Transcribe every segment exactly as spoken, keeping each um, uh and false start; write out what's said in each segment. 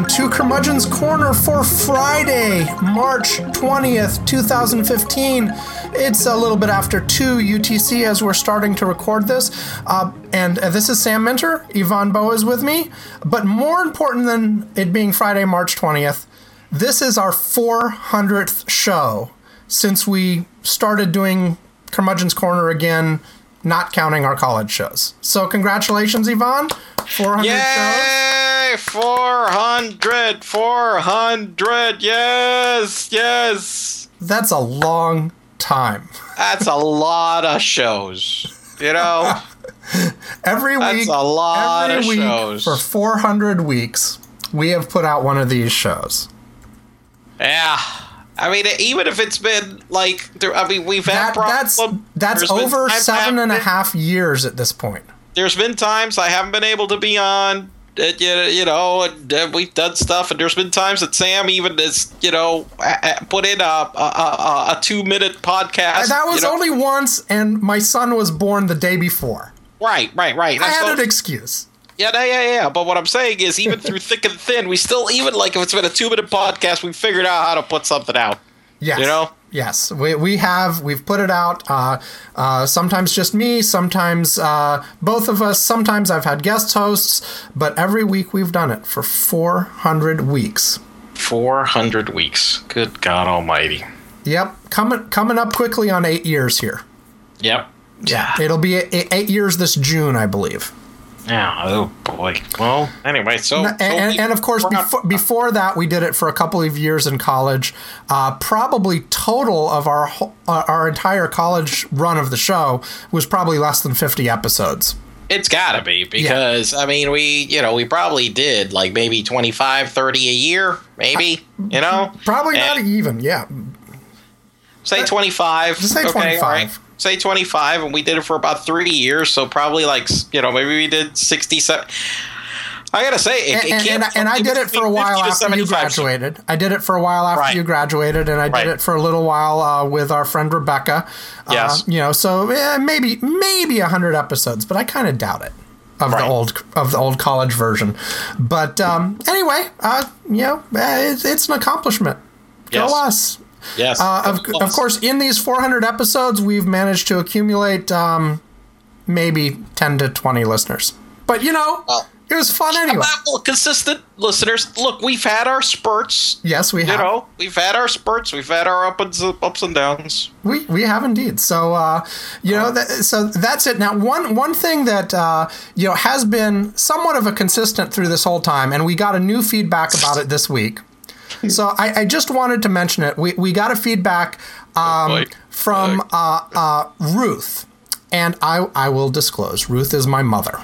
to Curmudgeon's Corner for Friday, March twentieth, twenty fifteen. It's a little bit after two U T C as we're starting to record this. Uh, and uh, this is Sam Minter. Yvonne Boa is with me. But more important than it being Friday, March twentieth, this is our four hundredth show since we started doing Curmudgeon's Corner again, not counting our college shows. So congratulations, Yvonne. four hundred Yay! shows. four hundred! four hundred! Yes! Yes! That's a long time. That's a lot of shows. You know? Every That's week, a lot every of week shows. for four hundred weeks, we have put out one of these shows. Yeah. I mean, even if it's been like, I mean, we've had That, that's problems. that's There's been over times I seven haven't and a been- half years at this point. There's been times I haven't been able to be on. Uh, you, you know, and uh, we've done stuff, and there's been times that Sam even has, you know, uh, put in a a, a, a two minute podcast. That was you know. only once, and my son was born the day before. Right, right, right. I had So- an excuse. Yeah, yeah, yeah, yeah. But what I'm saying is, even through thick and thin, we still, even like if it's been a two minute podcast, we figured out how to put something out. Yes. You know? Yes, we we have we've put it out. Uh, uh, sometimes just me, sometimes uh, both of us. Sometimes I've had guest hosts, but every week we've done it for four hundred weeks. four hundred weeks. Good God Almighty. Yep, coming coming up quickly on eight years here. Yep. Yeah, it'll be eight, eight years this June, I believe. Yeah. Oh boy. Well, anyway, so, And, so and, we- and of course, we're not- before, before that, we did it for a couple of years in college. Uh, probably total of our whole- uh, our entire college run of the show was probably less than fifty episodes. It's gotta be because I mean we you know we probably did like maybe twenty-five, thirty a year, maybe, you know, Probably not And even. Yeah, say twenty-five. just say okay, all twenty-five. right. Say twenty-five, and we did it for about three years, so probably like, you know, maybe we did sixty-seven. I gotta say, it, And, it and, can't, and, and I did it for a while after you graduated. I did it for a while after Right. you graduated, and I did Right. it for a little while uh, with our friend Rebecca. Uh, Yes. you know, so eh, maybe maybe a hundred episodes, but I kind of doubt it of Right. the old of the old college version. But um, anyway, uh, you know, eh, it's, it's an accomplishment. Go Yes. us. Yes, Uh, of, of course, in these four hundred episodes, we've managed to accumulate um, maybe ten to twenty listeners. But, you know, Well, it was fun anyway. Well, consistent listeners. Look, we've had our spurts. Yes, we You have. know, we've had our spurts. We've had our ups and ups and downs. We we have indeed. So uh, you know, that, so that's it. Now, one one thing that uh, you know has been somewhat of a consistent through this whole time, and we got a new feedback about it this week. So I, I just wanted to mention it. We we got a feedback um, boy. from uh, uh, Ruth, and I I will disclose Ruth is my mother,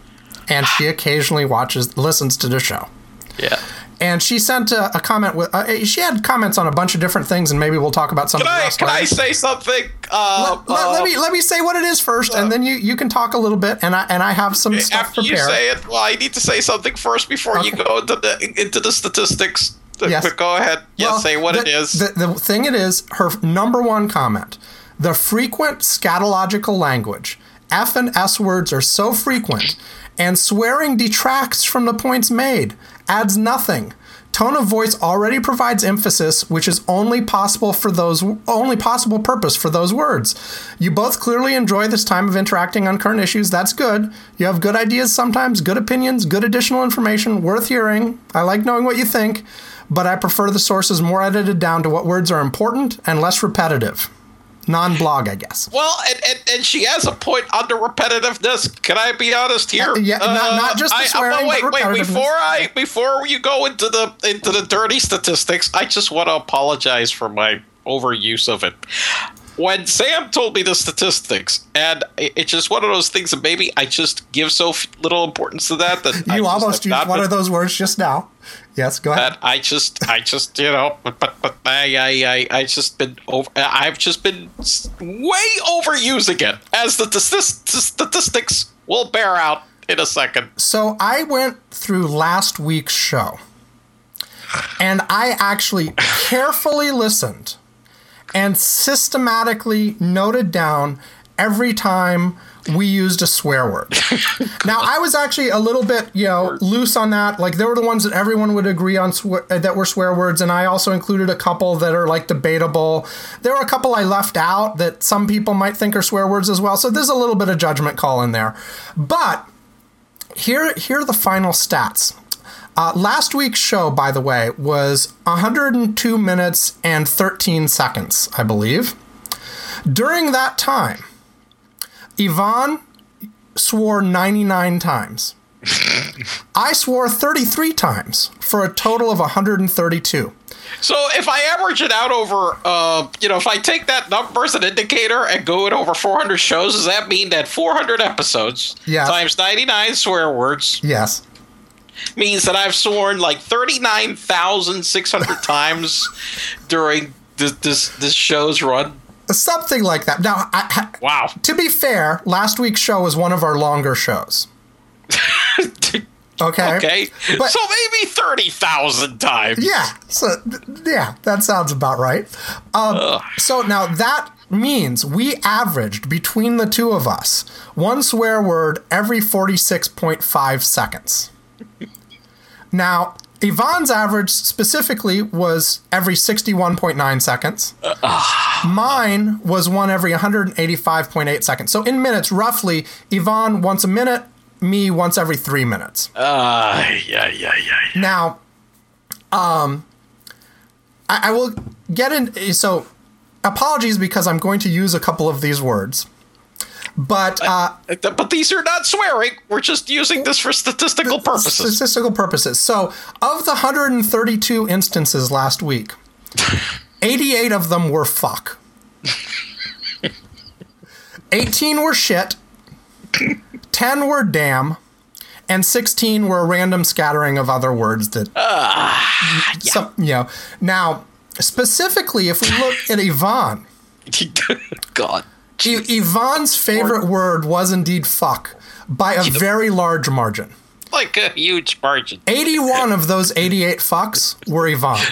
and she occasionally watches listens to the show. Yeah. And she sent a, a comment with. Uh, she had comments on a bunch of different things, and maybe we'll talk about some Can of the I rest can I later. say something? Uh, Let, let- let uh, me let me say what it is first, and then you, you can talk a little bit, and I and I have some stuff After you prepared. say it, well, I need to say something first before you Okay. go into the into the statistics. Yes. But go ahead. Yes, Well, say what the, it is. The, the thing it is, her number one comment: the frequent scatological language. F and S words are so frequent, and swearing detracts from the points made. Adds nothing. Tone of voice already provides emphasis, which is only possible for those only possible purpose for those words. You both clearly enjoy this time of interacting on current issues. That's good. You have good ideas sometimes, good opinions, good additional information, worth hearing. I like knowing what you think, but I prefer the sources more edited down to what words are important and less repetitive. Non-blog, I guess. Well, and, and, and she has a point on the repetitiveness. Can I be honest here? Uh, yeah, not- not just the I- swearing, uh, wait, but wait. repetitiveness. Before I before you go into the into the dirty statistics, I just want to apologize for my overuse of it. When Sam told me the statistics, and it- it's just one of those things that maybe I just give so f- little importance to that that I You just almost have used not one been- of those words just now. Yes, go ahead. that I just, I just, you know, but but, but I, I, I, I just been over. I've just been s- way overusing it, as the st- statistics will bear out in a second. So I went through last week's show, and I actually carefully listened and systematically noted down every time we used a swear word. Now, I was actually a little bit, you know, loose on that. Like, there were the ones that everyone would agree on swear, that were swear words, and I also included a couple that are, like, debatable. There were a couple I left out that some people might think are swear words as well, so there's a little bit of judgment call in there. But here, here are the final stats. Uh, last week's show, by the way, was one hundred two minutes and thirteen seconds, I believe. During that time, Ivan swore ninety-nine times. I swore thirty-three times for a total of one hundred thirty-two. So if I average it out over, uh, you know, if I take that number as an indicator and go it over four hundred shows, does that mean that four hundred episodes yes. times ninety-nine swear words yes. means that I've sworn like thirty-nine thousand six hundred times during this, this this show's run? Something like that. Now, I, I, wow. To be fair, last week's show was one of our longer shows. Okay. Okay. But, so maybe thirty thousand times. Yeah. So, yeah, that sounds about right. Um, so now that means we averaged between the two of us one swear word every forty-six point five seconds. Now, Ivan's average specifically was every sixty-one point nine seconds. Uh, uh, Mine was one every one hundred eighty-five point eight seconds. So in minutes, roughly, Ivan once a minute, me once every three minutes. Uh, yeah, yeah, yeah. yeah. Now, um, I, I will get in. So, apologies because I'm going to use a couple of these words. But uh, but these are not swearing. We're just using this for statistical purposes. Statistical purposes. So, of the one hundred thirty-two instances last week, eighty-eight of them were fuck. eighteen were shit. ten were damn. And sixteen were a random scattering of other words that... Uh, yeah. Some, you know. Now, specifically, if we look at Ivan... God. I- Ivan's favorite word was indeed fuck by a very large margin. Like a huge margin. eighty-one of those eighty-eight fucks were Ivan.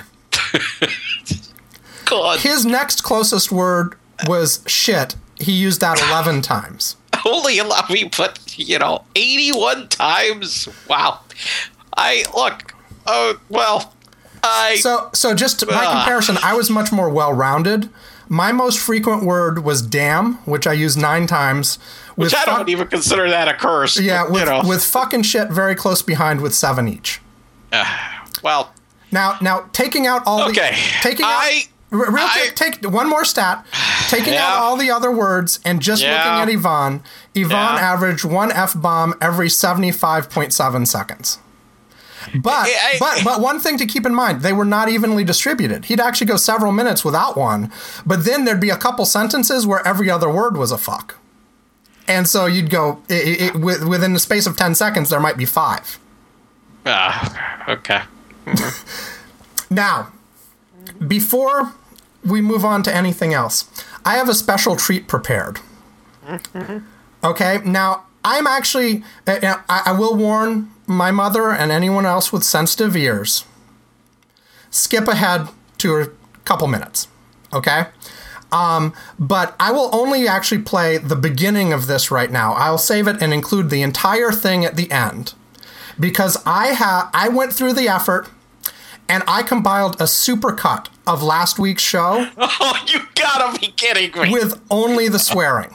God. His next closest word was shit. He used that eleven times. Only allow me, but, you know, eighty-one times? Wow. I, look, oh, uh, well, I... So, so just my uh, comparison, I was much more well-rounded. My most frequent word was damn, which I used nine times. With which I fu- don't even consider that a curse. Yeah, but, with, you know. with fucking shit very close behind with seven each. Uh, well. Now, now taking out all okay. the... Taking I... out, real I, quick, take one more stat. Taking yeah. out all the other words and just yeah. looking at Ivan, Ivan yeah. averaged one F-bomb every seventy-five point seven seconds. But, I, I, but but one thing to keep in mind, they were not evenly distributed. He'd actually go several minutes without one, but then there'd be a couple sentences where every other word was a fuck. And so you'd go, it, it, within the space of ten seconds, there might be five. Ah, uh, okay. Mm-hmm. Now, before we move on to anything else, I have a special treat prepared. Mm-hmm. Okay, now, I'm actually, I, I will warn my mother and anyone else with sensitive ears, skip ahead to a couple minutes, okay? Um, but I will only actually play the beginning of this right now. I'll save it and include the entire thing at the end, because I ha- I went through the effort and I compiled a supercut of last week's show. Oh, you gotta be kidding me. With only the swearing.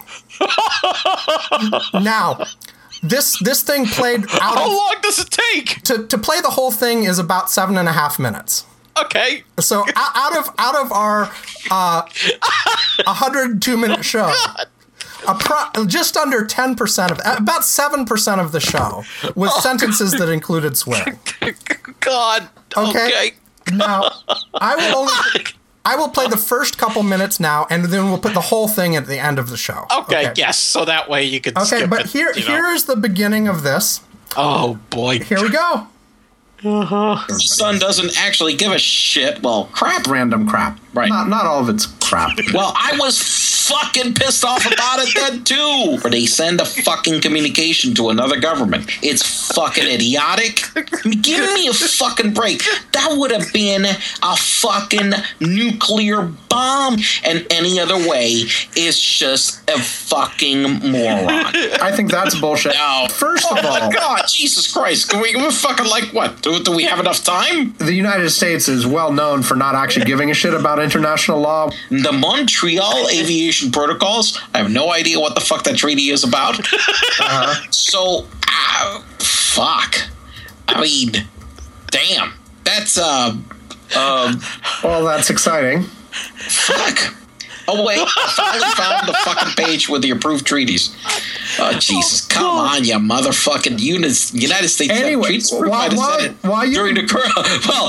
Now, this this thing played out How of, long does it take? To, to play the whole thing is about seven and a half minutes. Okay. So out of out of our uh, one hundred two minute show, a pro, just under ten percent of about seven percent of the show was oh, sentences God. that included swearing. God. Okay. okay. Now I will only I will play the first couple minutes now, and then we'll put the whole thing at the end of the show. Okay. okay. Yes. So that way you can. Okay, skip but it, here you know. here is the beginning of this. Oh boy. Here we go. Uh-huh. The sun doesn't actually give a shit. Well, crap, random crap. Right. Not, not all of it's crap. Well, I was fucking pissed off about it then too. Or they send a fucking communication to another government. It's fucking idiotic. I mean, give me a fucking break. That would have been a fucking nuclear bomb, and any other way is just a fucking moron. I think that's bullshit. No. First oh of all, my God, Jesus Christ! Can we, we fucking like what? Do, do we have enough time? The United States is well known for not actually giving a shit about international law. The Montreal Aviation Protocols. I have no idea what the fuck that treaty is about. Uh-huh. So, uh, fuck. I mean, damn. That's uh, um. Well, that's exciting. Fuck. Oh wait, I finally found the fucking page with the approved treaties. Oh Jesus, come on, you motherfucking United United States anyway, treaties why, why, why you during the corona. Well,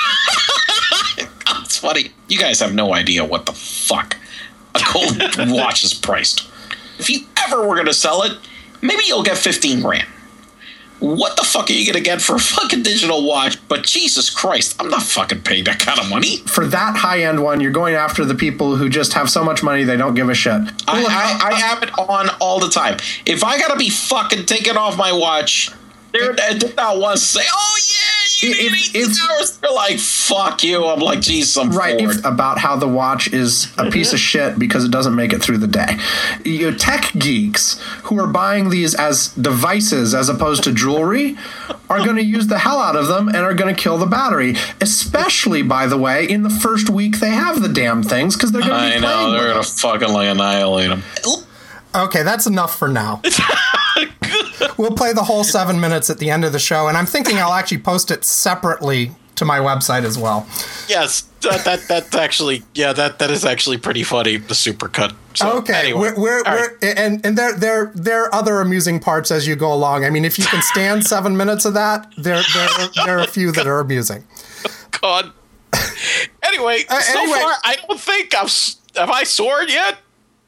it's funny. You guys have no idea what the fuck a gold watch is priced. If you ever were gonna sell it, maybe you'll get fifteen grand. What the fuck are you gonna get for a fucking digital watch? But Jesus Christ, I'm not fucking paying that kind of money. For that high-end one, you're going after the people who just have so much money they don't give a shit. I, I, I have it on all the time. If I gotta be fucking taking off my watch, they're, they're not once say, oh yeah, you If- need eighteen if- hours. They're like, fuck you. I'm like, Jesus, I'm Right, bored. if, about how the watch is a piece of shit because it doesn't make it through the day. You know, tech geeks who are buying these as devices as opposed to jewelry are going to use the hell out of them and are going to kill the battery. Especially, by the way, in the first week they have the damn things because they're going to be I playing know, with they're them. gonna fucking like annihilate them. Okay, that's enough for now. We'll play the whole seven minutes at the end of the show, and I'm thinking I'll actually post it separately to my website as well. Yes, that, that that's actually yeah that that is actually pretty funny. The supercut. So, Okay, anyway, we're, we're, all we're right. and and there there there are other amusing parts as you go along. I mean, if you can stand seven minutes of that, there there there are a few that are amusing. God. Anyway, Uh, so anyway. far I don't think I've s- have I soared yet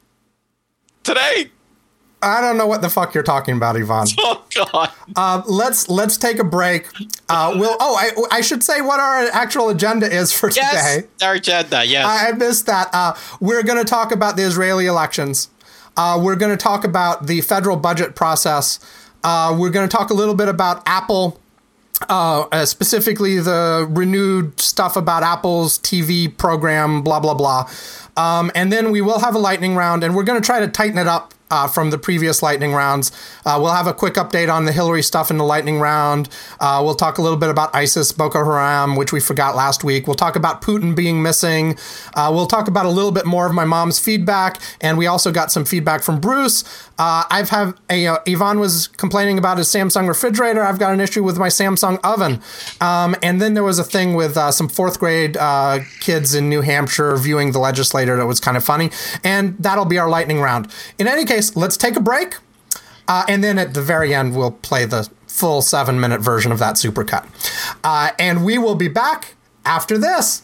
today. I don't know what the fuck you're talking about, Yvonne. Oh God. Uh, let's let's take a break. Uh, we'll. Oh, I I should say what our actual agenda is for Yes, today. our agenda. Yes. I I missed that. Uh, we're going to talk about the Israeli elections. Uh, we're going to talk about the federal budget process. Uh, we're going to talk a little bit about Apple, uh, uh, specifically the renewed stuff about Apple's T V program, blah, blah, blah. Um, and then we will have a lightning round, and we're going to try to tighten it up Uh, from the previous lightning rounds. Uh, we'll have a quick update on the Hillary stuff in the lightning round. Uh, we'll talk a little bit about ISIS, Boko Haram, which we forgot last week. We'll talk about Putin being missing. Uh, we'll talk about a little bit more of my mom's feedback, and we also got some feedback from Bruce. Uh, I've have a, uh, Yvonne was complaining about his Samsung refrigerator. I've got an issue with my Samsung oven. Um, and then there was a thing with uh, some fourth grade uh, kids in New Hampshire viewing the legislator that was kind of funny. And that'll be our lightning round. In any case, let's take a break. Uh, and then at the very end, we'll play the full seven minute version of that supercut. Uh, and we will be back after this.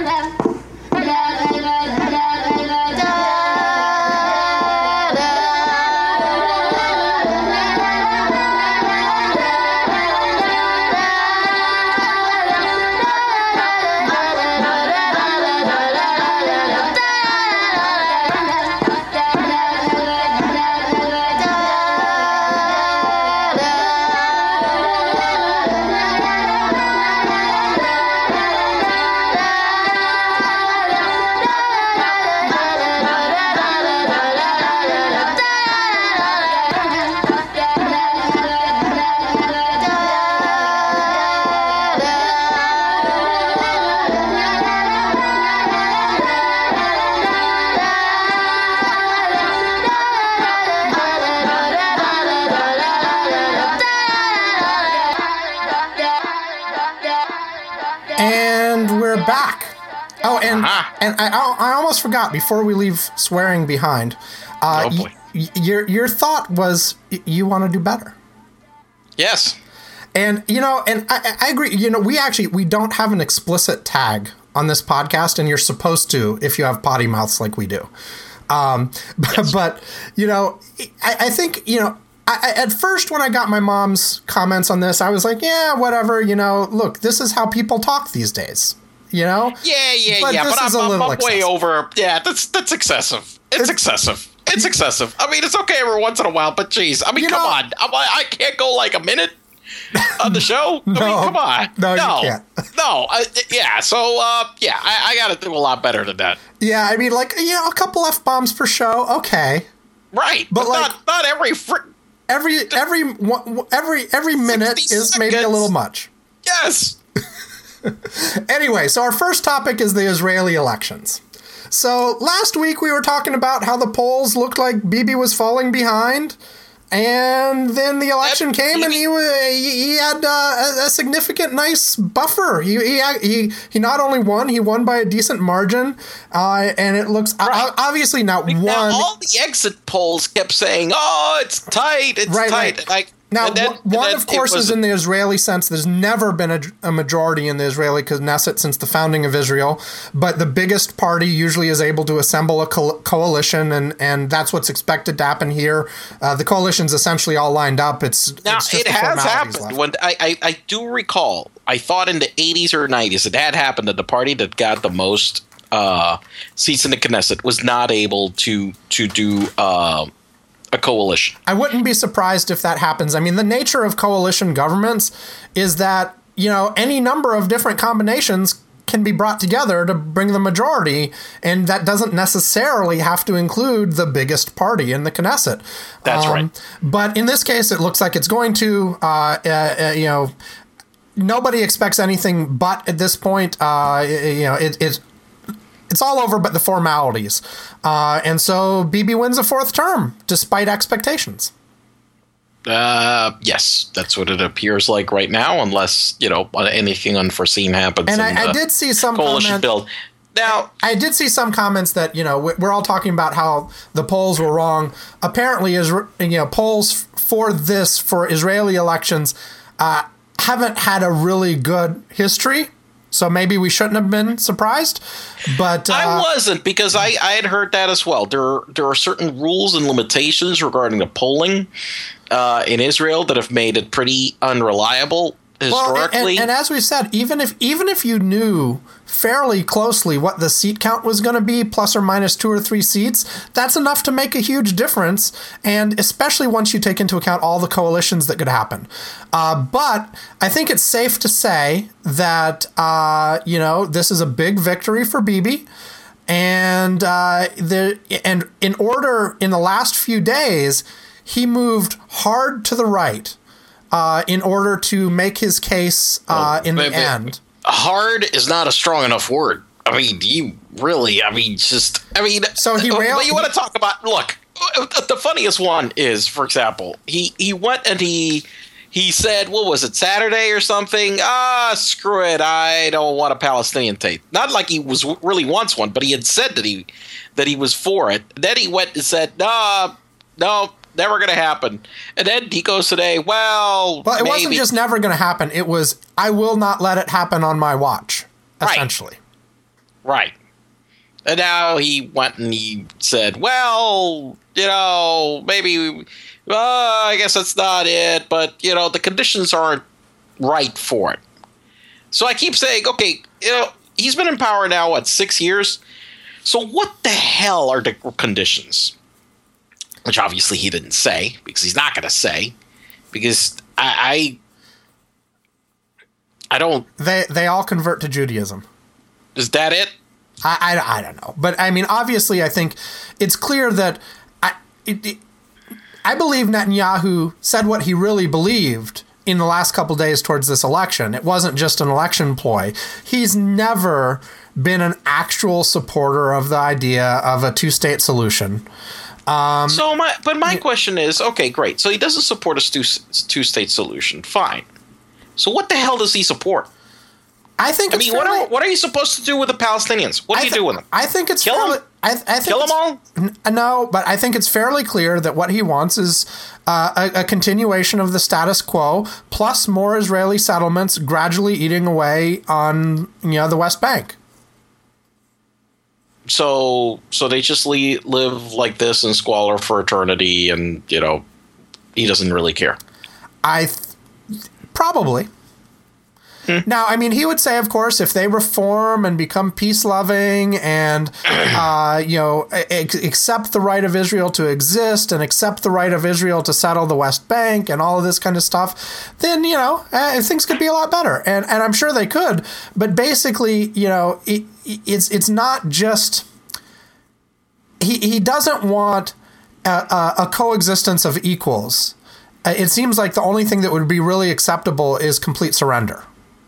And we're back. Oh, and Aha. and I, I almost forgot before we leave swearing behind. Uh, Oh, boy. y- y- your your thought was y- you want to do better, Yes. and you know, and I, I agree. You know, we actually we don't have an explicit tag on this podcast, and you're supposed to if you have potty mouths like we do. Um, but, Yes. but you know, I, I think you know. I, at first, when I got my mom's comments on this, I was like, yeah, whatever, you know, look, this is how people talk these days. you know? Yeah, yeah, But yeah. this But is I'm, a I'm, little I'm way excessive. over. Yeah, that's that's excessive. It's, It's- excessive. It's excessive. I mean, it's okay every once in a while, but geez, I mean, You come know- on. I'm, I can't go like a minute on the show. I No. mean, come on. No, you no, can't. no. I, yeah. So, uh, yeah, I, I got to do a lot better than that. Yeah, I mean, like, you know, a couple F-bombs per show, okay. Right, But, but, like- not not every. Fr- Every every one- every every minute sixty is maybe a seconds. little much. yes. Anyway, so our first topic is the Israeli elections. So last week we were talking about how the polls looked like Bibi was falling behind, and then the election Yep, came and Bibi- he wa- he he had uh, a, a significant, nice buffer. He he he he not only won, he won by a decent margin, uh, and it looks o- Right. obviously not Now, one. all the exit polls kept saying, "Oh, it's tight. It's Right, tight." right. Like Now, and then- one- and one, then of course, it was- is in the Israeli sense. There's never been a, a majority in the Israeli Knesset since the founding of Israel. But the biggest party usually is able to assemble a co- coalition, and, and that's what's expected to happen here. Uh, the coalition's essentially all lined up. It's, Now it's just it the has formalities happened. left. When I, I I do recall, I thought in the eighties or nineties it had happened that the party that got the most uh, seats in the Knesset was not able to to do uh, a coalition. I wouldn't be surprised if that happens. I mean, the nature of coalition governments is that, you know, any number of different combinations can be brought together to bring the majority, and that doesn't necessarily have to include the biggest party in the Knesset. That's right. But in this case, it looks like it's going to, uh, uh, uh, you know, nobody expects anything but at this point. Uh, you know, it, it it's all over but the formalities. Uh, and so Bibi wins a fourth term, despite expectations. Uh, yes, that's what it appears like right now, unless you know anything unforeseen happens. And in I, I the did see some coalition comment, build. Now, I did see some comments that, you know, we- we're all talking about how the polls were wrong. Apparently, is you know, polls for this, for Israeli elections, uh, haven't had a really good history. So maybe we shouldn't have been surprised. But uh, I wasn't, because I, I had heard that as well. There there are certain rules and limitations regarding the polling uh, in Israel that have made it pretty unreliable Well, and- historically. and, and as we said, even if even if you knew fairly closely what the seat count was going to be, plus or minus two or three seats, that's enough to make a huge difference. And especially once you take into account all the coalitions that could happen. Uh, but I think it's safe to say that uh, you know, this is a big victory for Bibi. And uh, the and in order in the last few days, he moved hard to the right. Uh, in order to make his case uh, in the But- but end. Hard is not a strong enough word. I mean, you really, I mean, just, I mean, So he uh, railed- but you want to talk about, look, uh, the funniest one is, for example, he, he went and he, he said, what was it, Saturday or something? Ah, screw it. I don't want a Palestinian state. Not like he was really wants one, but he had said that he, that he was for it. Then he went and said, no, no, never going to happen. And then he goes today, well, Well, it maybe. wasn't just never going to happen. It was, I will not let it happen on my watch, Right. essentially. Right. And now he went and he said, well, you know, maybe, well, I guess that's not it, but, you know, the conditions aren't right for it. So I keep saying, okay, you know, he's been in power now, what, six years? So what the hell are the conditions? Which obviously he didn't say, because he's not going to say, because I, I, I don't, They they all convert to Judaism. is that it? I, I, I don't know. But, I mean, obviously, I think it's clear that I, it, it, I believe Netanyahu said what he really believed in the last couple days towards this election. It wasn't just an election ploy. He's never been an actual supporter of the idea of a two-state solution. Um, So my, but my question is, okay, great. So he doesn't support a two, two-state solution. Fine. So what the hell does he support? I think I it's mean, what fairly- are what are you supposed to do with the Palestinians? What do I you thi- do with them? I think it's Kill fairly, 'em? I, I think Kill them it's- all? N- No, but I think it's fairly clear that what he wants is uh, a, a continuation of the status quo, plus more Israeli settlements gradually eating away on, you know, the West Bank. So so they just li- live like this in squalor for eternity, and you know he doesn't really care. I th- probably. Now, I mean, he would say, of course, if they reform and become peace-loving and, uh, you know, ex- accept the right of Israel to exist and accept the right of Israel to settle the West Bank and all of this kind of stuff, then, you know, uh, things could be a lot better. And and I'm sure they could. But basically, you know, it, it's it's not just... He, he doesn't want a, a, a coexistence of equals. It seems like the only thing that would be really acceptable is complete surrender.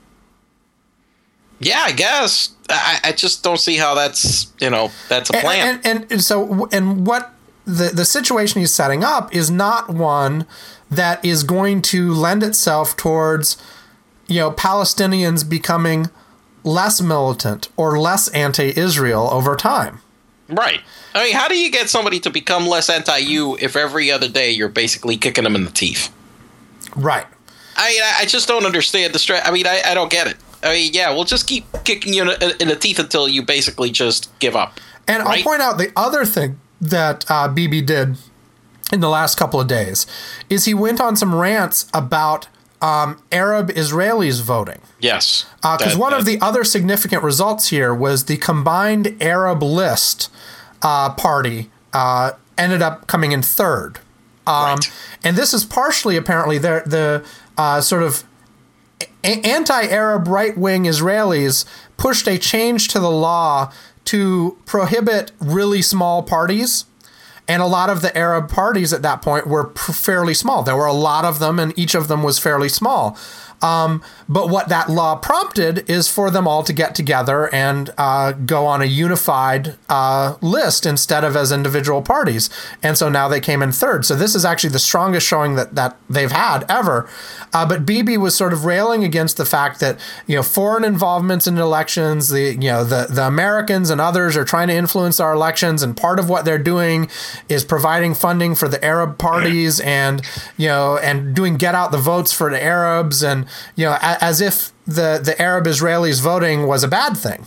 Yeah, I guess. I, I just don't see how that's, you know, that's a plan. And, and, and so, and what the, the situation he's setting up is not one that is going to lend itself towards, you know, Palestinians becoming less militant or less anti-Israel over time. Right. I mean, how do you get somebody to become less anti-you if every other day you're basically kicking them in the teeth? Right. I I just don't understand the stress. I mean, I, I don't get it. I mean, yeah, we'll just keep kicking you in the, in the teeth until you basically just give up. And right? I'll point out the other thing that uh, Bibi did in the last couple of days is he went on some rants about um, Arab Israelis voting. Yes. Because uh, one that, of the other significant results here was the combined Arab list uh, party uh, ended up coming in third. Um, right. And this is partially, apparently, the, the uh, sort of anti-Arab right-wing Israelis pushed a change to the law to prohibit really small parties. And a lot of the Arab parties at that point were fairly small. There were a lot of them, and each of them was fairly small. Um, but what that law prompted is for them all to get together and uh, go on a unified uh, list instead of as individual parties. And so now they came in third. So this is actually the strongest showing that, that they've had ever. Uh, but Bibi was sort of railing against the fact that, you know, foreign involvements in elections, the, you know, the, the Americans and others are trying to influence our elections. And part of what they're doing is providing funding for the Arab parties and, you know, and doing get out the votes for the Arabs and, you know, as if the, the Arab Israelis voting was a bad thing.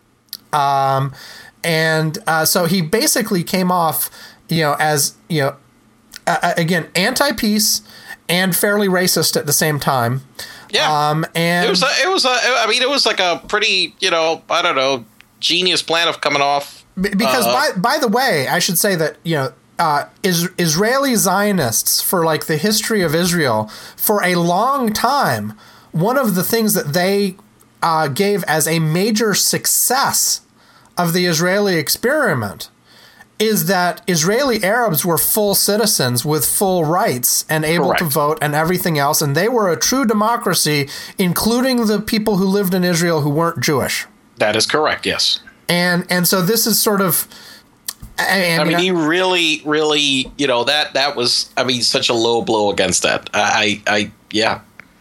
Um, and uh, so he basically came off, you know, as, you know, uh, again, anti-peace and fairly racist at the same time. Yeah. Um, and it was, a, it was, a, I mean, it was like a pretty, you know, I don't know, genius plan of coming off. Because uh, by, by the way, I should say that, you know, Uh, is, Israeli Zionists, for like the history of Israel, for a long time, one of the things that they uh, gave as a major success of the Israeli experiment is that Israeli Arabs were full citizens with full rights and able correct. to vote and everything else. And they were a true democracy, including the people who lived in Israel who weren't Jewish. That is correct, yes. And and so this is sort of... I, I, I mean, I, he really, really, you know, that that was, I mean, such a low blow against that. I, I, yeah.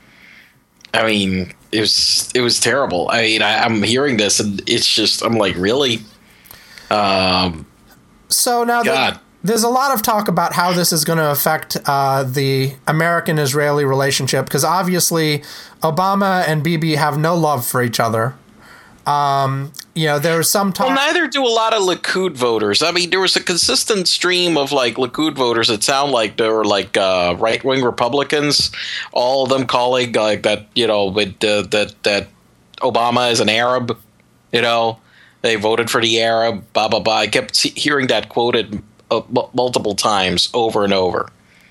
I mean, it was, it was terrible. I mean, I, I'm hearing this and it's just, I'm like, really? Um, so now the, there's a lot of talk about how this is going to affect uh, the American-Israeli relationship because obviously Obama and Bibi have no love for each other. Um, you know, there was some talk. Well, neither do a lot of Likud voters. I mean, there was a consistent stream of like Likud voters that sound like they were like uh, right wing Republicans. All of them calling like that, you know, with uh, that that Obama is an Arab. You know, they voted for the Arab. Blah blah blah. I kept see- hearing that quoted uh, m- multiple times over and over.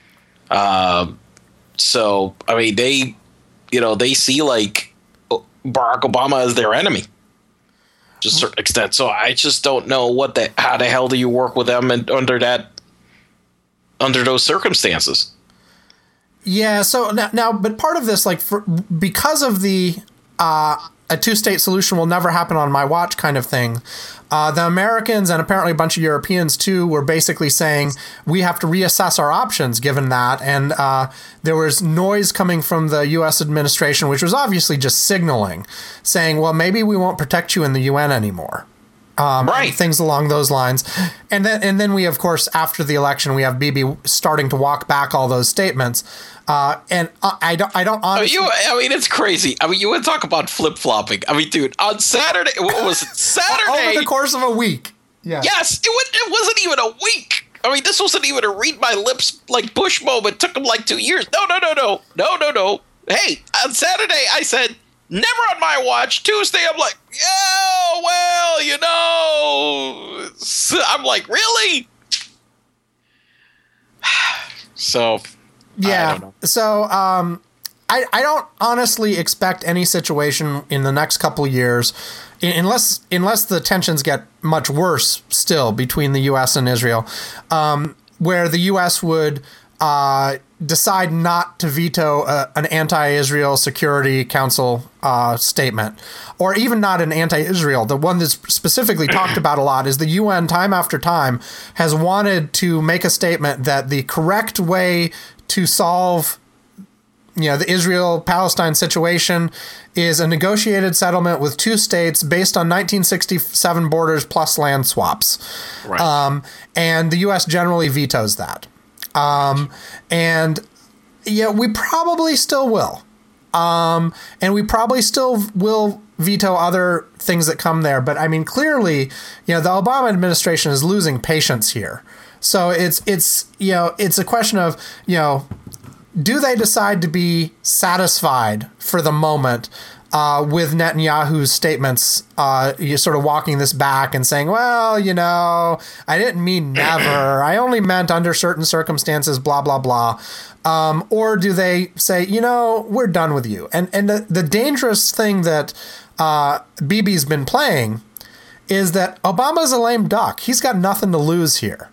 Um, so I mean, they, you know, they see like Barack Obama as their enemy. To a certain extent, so I just don't know what the how the hell do you work with them and under that under those circumstances. Yeah, so now, now but part of this, like, for, because of the uh, a two-state solution will never happen on my watch kind of thing, uh, the Americans and apparently a bunch of Europeans too were basically saying we have to reassess our options given that, and uh, there was noise coming from the U S administration, which was obviously just signaling, saying, well, maybe we won't protect you in the U N anymore. Um, right. Things along those lines. And then, and then we, of course, after the election, we have Bibi starting to walk back all those statements. Uh, and I, I don't, I don't honestly. I mean, you, I mean, it's crazy. I mean, you would talk about flip flopping. I mean, dude, on Saturday, what was it? Saturday. Over the course of a week. Yeah. Yes. It, would, it wasn't even a week. I mean, this wasn't even a read my lips like Bush moment. It took him like two years. No, no, no, no. No, no, no. Hey, on Saturday, I said, Never on my watch. Tuesday, I'm like, oh, well, you know. So I'm like, really? So, yeah. I don't know. So, um, I, I don't honestly expect any situation in the next couple of years, unless unless the tensions get much worse still between the U S and Israel, um, where the U S would uh, decide not to veto a, an anti-Israel Security Council uh, statement, or even not an anti-Israel. The one that's specifically talked about a lot is the U N time after time has wanted to make a statement that the correct way to solve you know, the Israel-Palestine situation is a negotiated settlement with two states based on nineteen sixty-seven borders plus land swaps. Right. Um, and the U S generally vetoes that. Um, and, yeah, we probably still will. Um, and we probably still will veto other things that come there. But, I mean, clearly, you know, the Obama administration is losing patience here. So it's, it's you know, it's a question of, you know, do they decide to be satisfied for the moment uh, with Netanyahu's statements, uh, you sort of walking this back and saying, well, you know, I didn't mean never. I only meant under certain circumstances, blah, blah, blah. Um, or do they say, you know, we're done with you? And and the, the dangerous thing that uh, Bibi's been playing is that Obama's a lame duck. He's got nothing to lose here.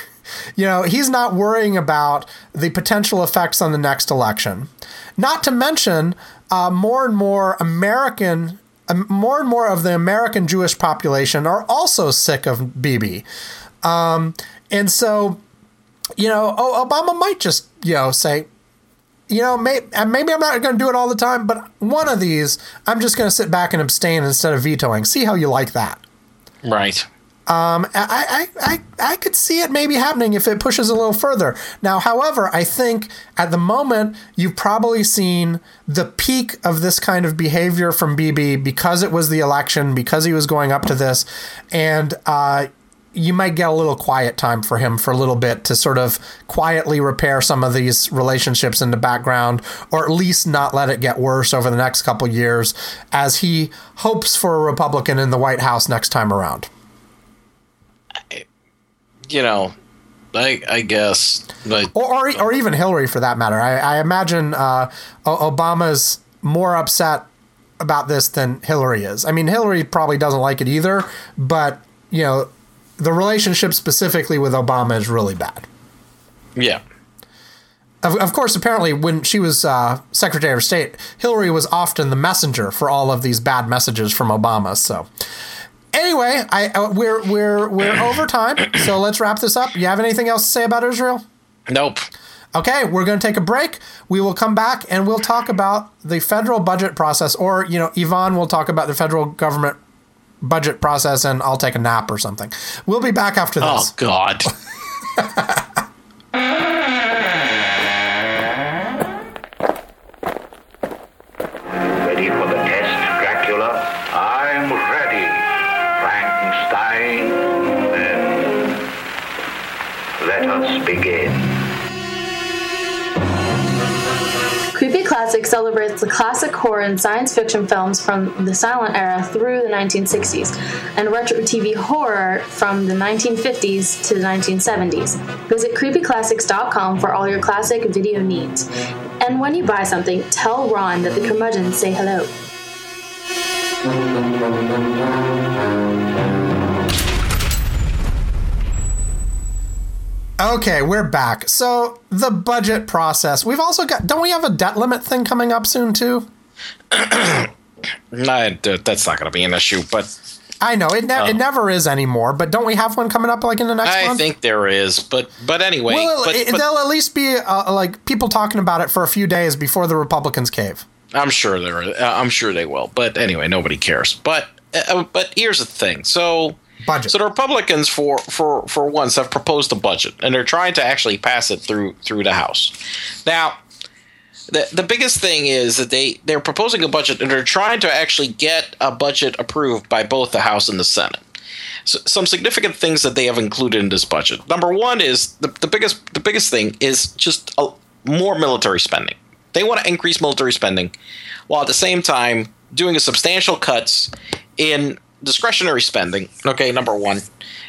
You know, he's not worrying about the potential effects on the next election. Not to mention, uh, more and more American, uh, more and more of the American Jewish population are also sick of Bibi. Um, and so, you know, Obama might just, you know, say, you know, may, maybe I'm not going to do it all the time, but one of these, I'm just going to sit back and abstain instead of vetoing. See how you like that. Right. Um, I, I, I, I could see it maybe happening if it pushes a little further. Now, however, I think at the moment you've probably seen the peak of this kind of behavior from Bibi because it was the election, because he was going up to this, and uh, you might get a little quiet time for him for a little bit to sort of quietly repair some of these relationships in the background, or at least not let it get worse over the next couple years as he hopes for a Republican in the White House next time around. You know, I I guess, like, or, or or even Hillary for that matter. I, I imagine uh, Obama's more upset about this than Hillary is. I mean, Hillary probably doesn't like it either, but you know, the relationship specifically with Obama is really bad. Yeah. Of, of course, apparently, when she was uh, Secretary of State, Hillary was often the messenger for all of these bad messages from Obama. So. Anyway, I uh, we're we're we're over time, so let's wrap this up. You have anything else to say about Israel? Nope. Okay, we're going to take a break. We will come back and we'll talk about the federal budget process, or you know, Yvonne will talk about the federal government budget process, and I'll take a nap or something. We'll be back after this. Oh God. Ready for the test, Dracula? I'm ready. Frankenstein, then let us begin. Creepy Classic celebrates the classic horror and science fiction films from the silent era through the nineteen sixties, and retro T V horror from the nineteen fifties to the nineteen seventies. Visit creepy classics dot com for all your classic video needs. And when you buy something, tell Ron that the curmudgeons say hello. Okay, we're back. So the budget process. We've also got. Don't we have a debt limit thing coming up soon too? Nah, that's not going to be an issue. But I know it. Ne- uh, it never is anymore. But don't we have one coming up like in the next I month? I think there is. But but anyway, well, but, it, but, there'll at least be uh, like people talking about it for a few days before the Republicans cave. I'm sure there. Uh, I'm sure they will. But anyway, nobody cares. But uh, but here's the thing. So. Budget. So the Republicans, for, for, for once, have proposed a budget, and they're trying to actually pass it through through the House. Now, the the biggest thing is that they they're proposing a budget, and they're trying to actually get a budget approved by both the House and the Senate. So, some significant things that they have included in this budget. Number one is the the biggest the biggest thing is just a, more military spending. They want to increase military spending, while at the same time doing a substantial cuts in discretionary spending. Okay, number one,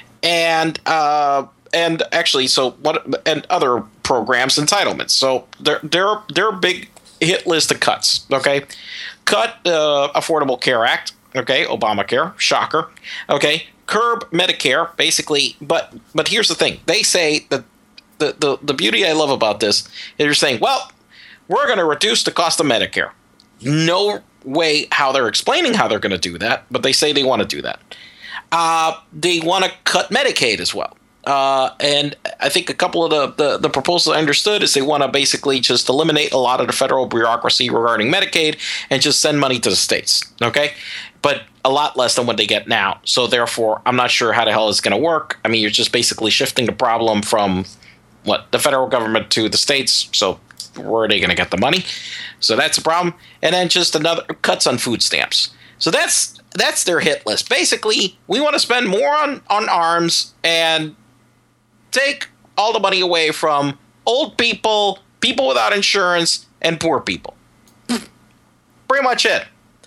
and uh, and actually, so what? And other programs, entitlements. So they're they're they're a big hit list of cuts. Okay, cut uh, Affordable Care Act. Okay, Obamacare, shocker. Okay, curb Medicare, basically. But but here's the thing: they say that the the, the beauty I love about this is they're saying, well, we're going to reduce the cost of Medicare. No way how they're explaining how they're going to do that, but they say they want to do that. Uh, they want to cut Medicaid as well. Uh, and I think a couple of the, the, the proposals I understood is they want to basically just eliminate a lot of the federal bureaucracy regarding Medicaid and just send money to the states. Okay. But a lot less than what they get now. So therefore, I'm not sure how the hell it's going to work. I mean, you're just basically shifting the problem from what the federal government to the states. So where are they going to get the money? So that's a problem. And then just another cuts on food stamps. So that's that's their hit list. Basically, we want to spend more on, on arms and take all the money away from old people, people without insurance, and poor people. Pretty much it.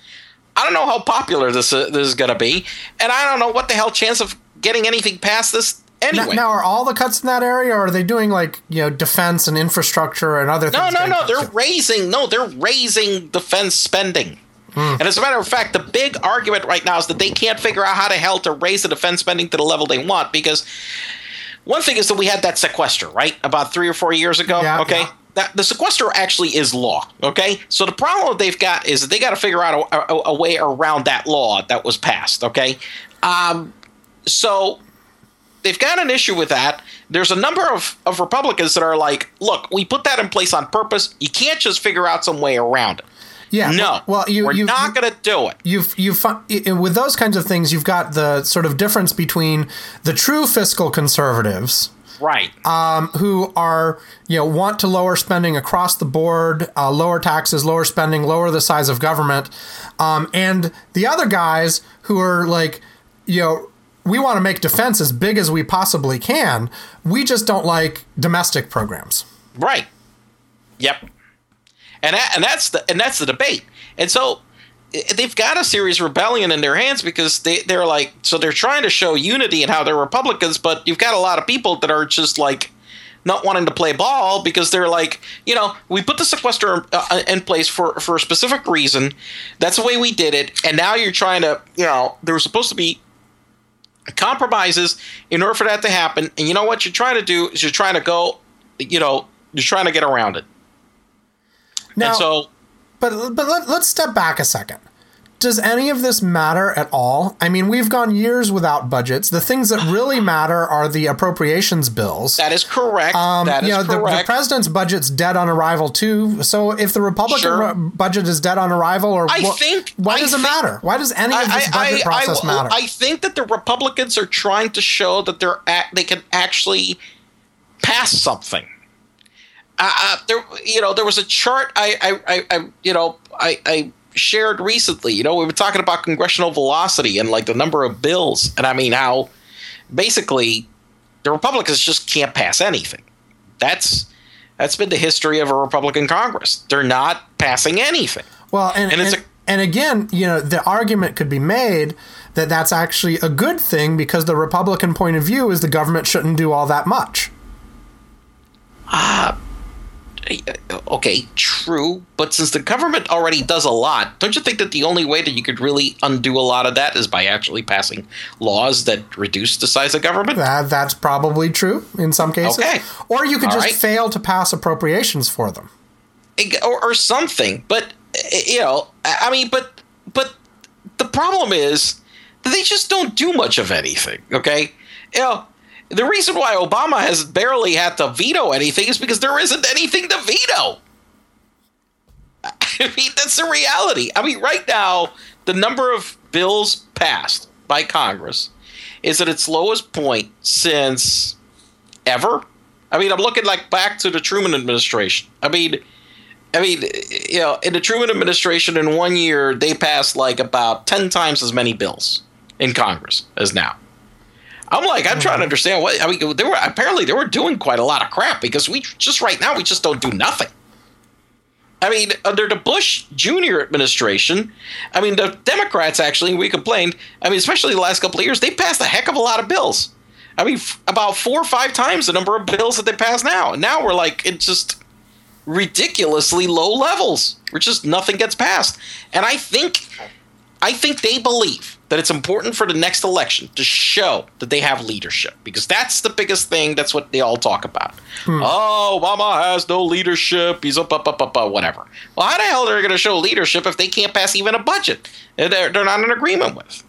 I don't know how popular this, uh, this is going to be, and I don't know what the hell chance of getting anything past this anyway. Now, now, are all the cuts in that area, or are they doing like, you know, defense and infrastructure and other no, things? No, no, no. They're to? raising. No, they're raising defense spending. Hmm. And as a matter of fact, the big argument right now is that they can't figure out how the hell to raise the defense spending to the level they want, because one thing is that we had that sequester, right, about three or four years ago. Yeah, okay. Yeah. That, the sequester actually is law, okay? So the problem they've got is that they got to figure out a, a, a way around that law that was passed, okay? Um, so they've got an issue with that. There's a number of, of Republicans that are like, look, we put that in place on purpose. You can't just figure out some way around it. Yeah. No, well, you, we're you, not going to do it. You've you've with those kinds of things, you've got the sort of difference between the true fiscal conservatives, right, um, who are, you know, want to lower spending across the board, uh, lower taxes, lower spending, lower the size of government, um, and the other guys who are like, you know, we want to make defense as big as we possibly can. We just don't like domestic programs. Right. Yep. And that, and that's the and that's the debate. And so they've got a serious rebellion in their hands, because they, they're like, so they're trying to show unity in how they're Republicans, but you've got a lot of people that are just like not wanting to play ball, because they're like, you know, we put the sequester uh, in place for, for a specific reason. That's the way we did it. And now you're trying to, you know, there was supposed to be compromises in order for that to happen. And you know what you're trying to do is you're trying to go, you know, you're trying to get around it. Now, and so, but but let, let's step back a second. Does any of this matter at all? I mean, we've gone years without budgets. The things that really matter are the appropriations bills. That is correct. Um, that is you know, correct. The, the president's budget's dead on arrival too. So if the Republican Sure. budget is dead on arrival, or I wh- think, why I does think, it matter? Why does any of this I, budget I, process I, matter? I think that the Republicans are trying to show that they're at, they can actually pass something. Uh, there, you know, there was a chart I, I, I, I you know, I, I shared recently. You know, we were talking about congressional velocity and like the number of bills, and I mean how basically the Republicans just can't pass anything. That's that's been the history of a Republican Congress. They're not passing anything. Well, and and, it's and, a, and again, you know, the argument could be made that that's actually a good thing, because the Republican point of view is the government shouldn't do all that much. Uh, okay, true. But since the government already does a lot, don't you think that the only way that you could really undo a lot of that is by actually passing laws that reduce the size of government? That, that's probably true in some cases. Okay. Or you could All just right. fail to pass appropriations for them. Or, or something. But, you know, I mean, but but the problem is that they just don't do much of anything, okay? You know, the reason why Obama has barely had to veto anything is because there isn't anything to veto. I mean, that's the reality. I mean, right now, the number of bills passed by Congress is at its lowest point since ever. I mean, I'm looking like back to the Truman administration. I mean, I mean, you know, in the Truman administration, in one year, they passed like about ten times as many bills in Congress as now. I'm like, I'm trying to understand what, I mean, they were, apparently they were doing quite a lot of crap, because we just right now, we just don't do nothing. I mean, under the Bush Junior administration, I mean, the Democrats actually, we complained, I mean, especially the last couple of years, they passed a heck of a lot of bills. I mean, f- about four or five times the number of bills that they pass now. And now we're like, it's just ridiculously low levels. We're just, nothing gets passed. And I think, I think they believe that it's important for the next election to show that they have leadership, because that's the biggest thing. That's what they all talk about. Hmm. Oh, Obama has no leadership. He's up, up, up, up, up, whatever. Well, how the hell are they going to show leadership if they can't pass even a budget they're, they're not in agreement with?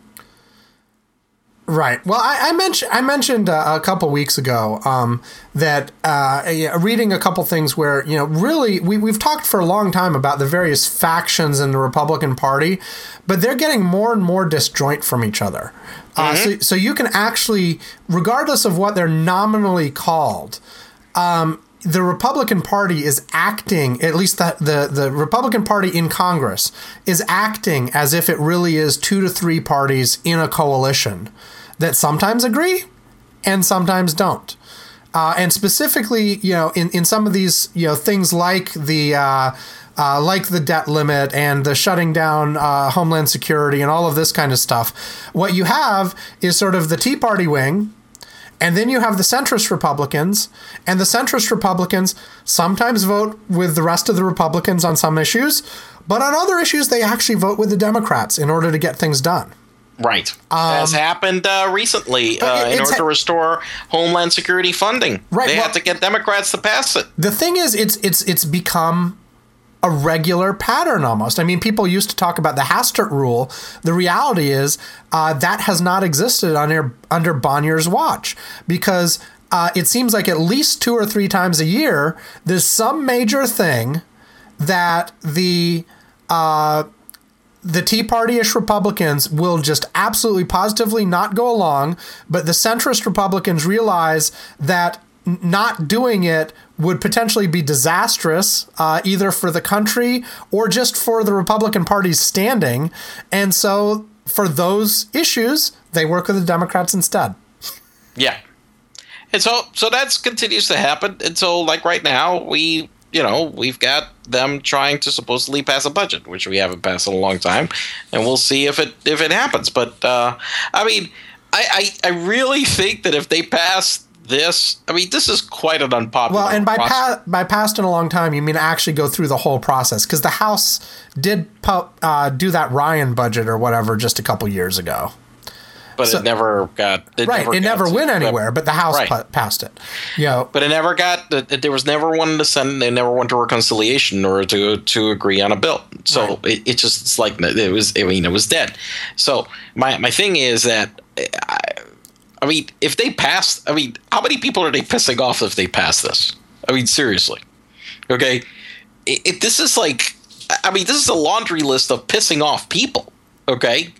Right. Well, I, I mentioned I mentioned uh, a couple weeks ago um, that uh, reading a couple things where, you know, really we, we've talked for a long time about the various factions in the Republican Party, but they're getting more and more disjoint from each other. Uh, mm-hmm. so, so you can actually, regardless of what they're nominally called, um, the Republican Party is acting, at least the, the, the Republican Party in Congress is acting as if it really is two to three parties in a coalition that sometimes agree and sometimes don't. Uh, and specifically, you know, in, in some of these, you know, things like the uh, uh, like the debt limit and the shutting down uh, Homeland Security and all of this kind of stuff, what you have is sort of the Tea Party wing. And then you have the centrist Republicans, and the centrist Republicans sometimes vote with the rest of the Republicans on some issues, but on other issues, they actually vote with the Democrats in order to get things done. Right. Um, As happened uh, recently uh, in order ha- to restore Homeland Security funding. Right, they well, had to get Democrats to pass it. The thing is, it's it's it's become a regular pattern almost. I mean, people used to talk about the Hastert rule. The reality is uh, that has not existed under, under Bonnier's watch, because uh, it seems like at least two or three times a year, there's some major thing that the uh, the Tea Party-ish Republicans will just absolutely positively not go along, but the centrist Republicans realize that not doing it would potentially be disastrous, uh, either for the country or just for the Republican Party's standing. And so for those issues, they work with the Democrats instead. Yeah. And so so that continues to happen. And so, like right now, we, you know, we've got them trying to supposedly pass a budget, which we haven't passed in a long time. And we'll see if it if it happens. But, uh, I mean, I, I, I really think that if they pass this, I mean, this is quite an unpopular Well, and by process. pa- by passed in a long time, you mean actually go through the whole process, because the House did pu- uh, do that Ryan budget or whatever just a couple years ago. But So- it never got it Right, never it got never to- went anywhere, but the House Right. pa- passed it. You know, But it never got. There was never one in the Senate. They never went to reconciliation or to to agree on a bill. So Right. it, it just it's like it was. I mean, it was dead. So my my thing is that. I, I mean, if they pass, I mean, how many people are they pissing off if they pass this? I mean, seriously. Okay? It, it, this is like, I mean, this is a laundry list of pissing off people. Okay?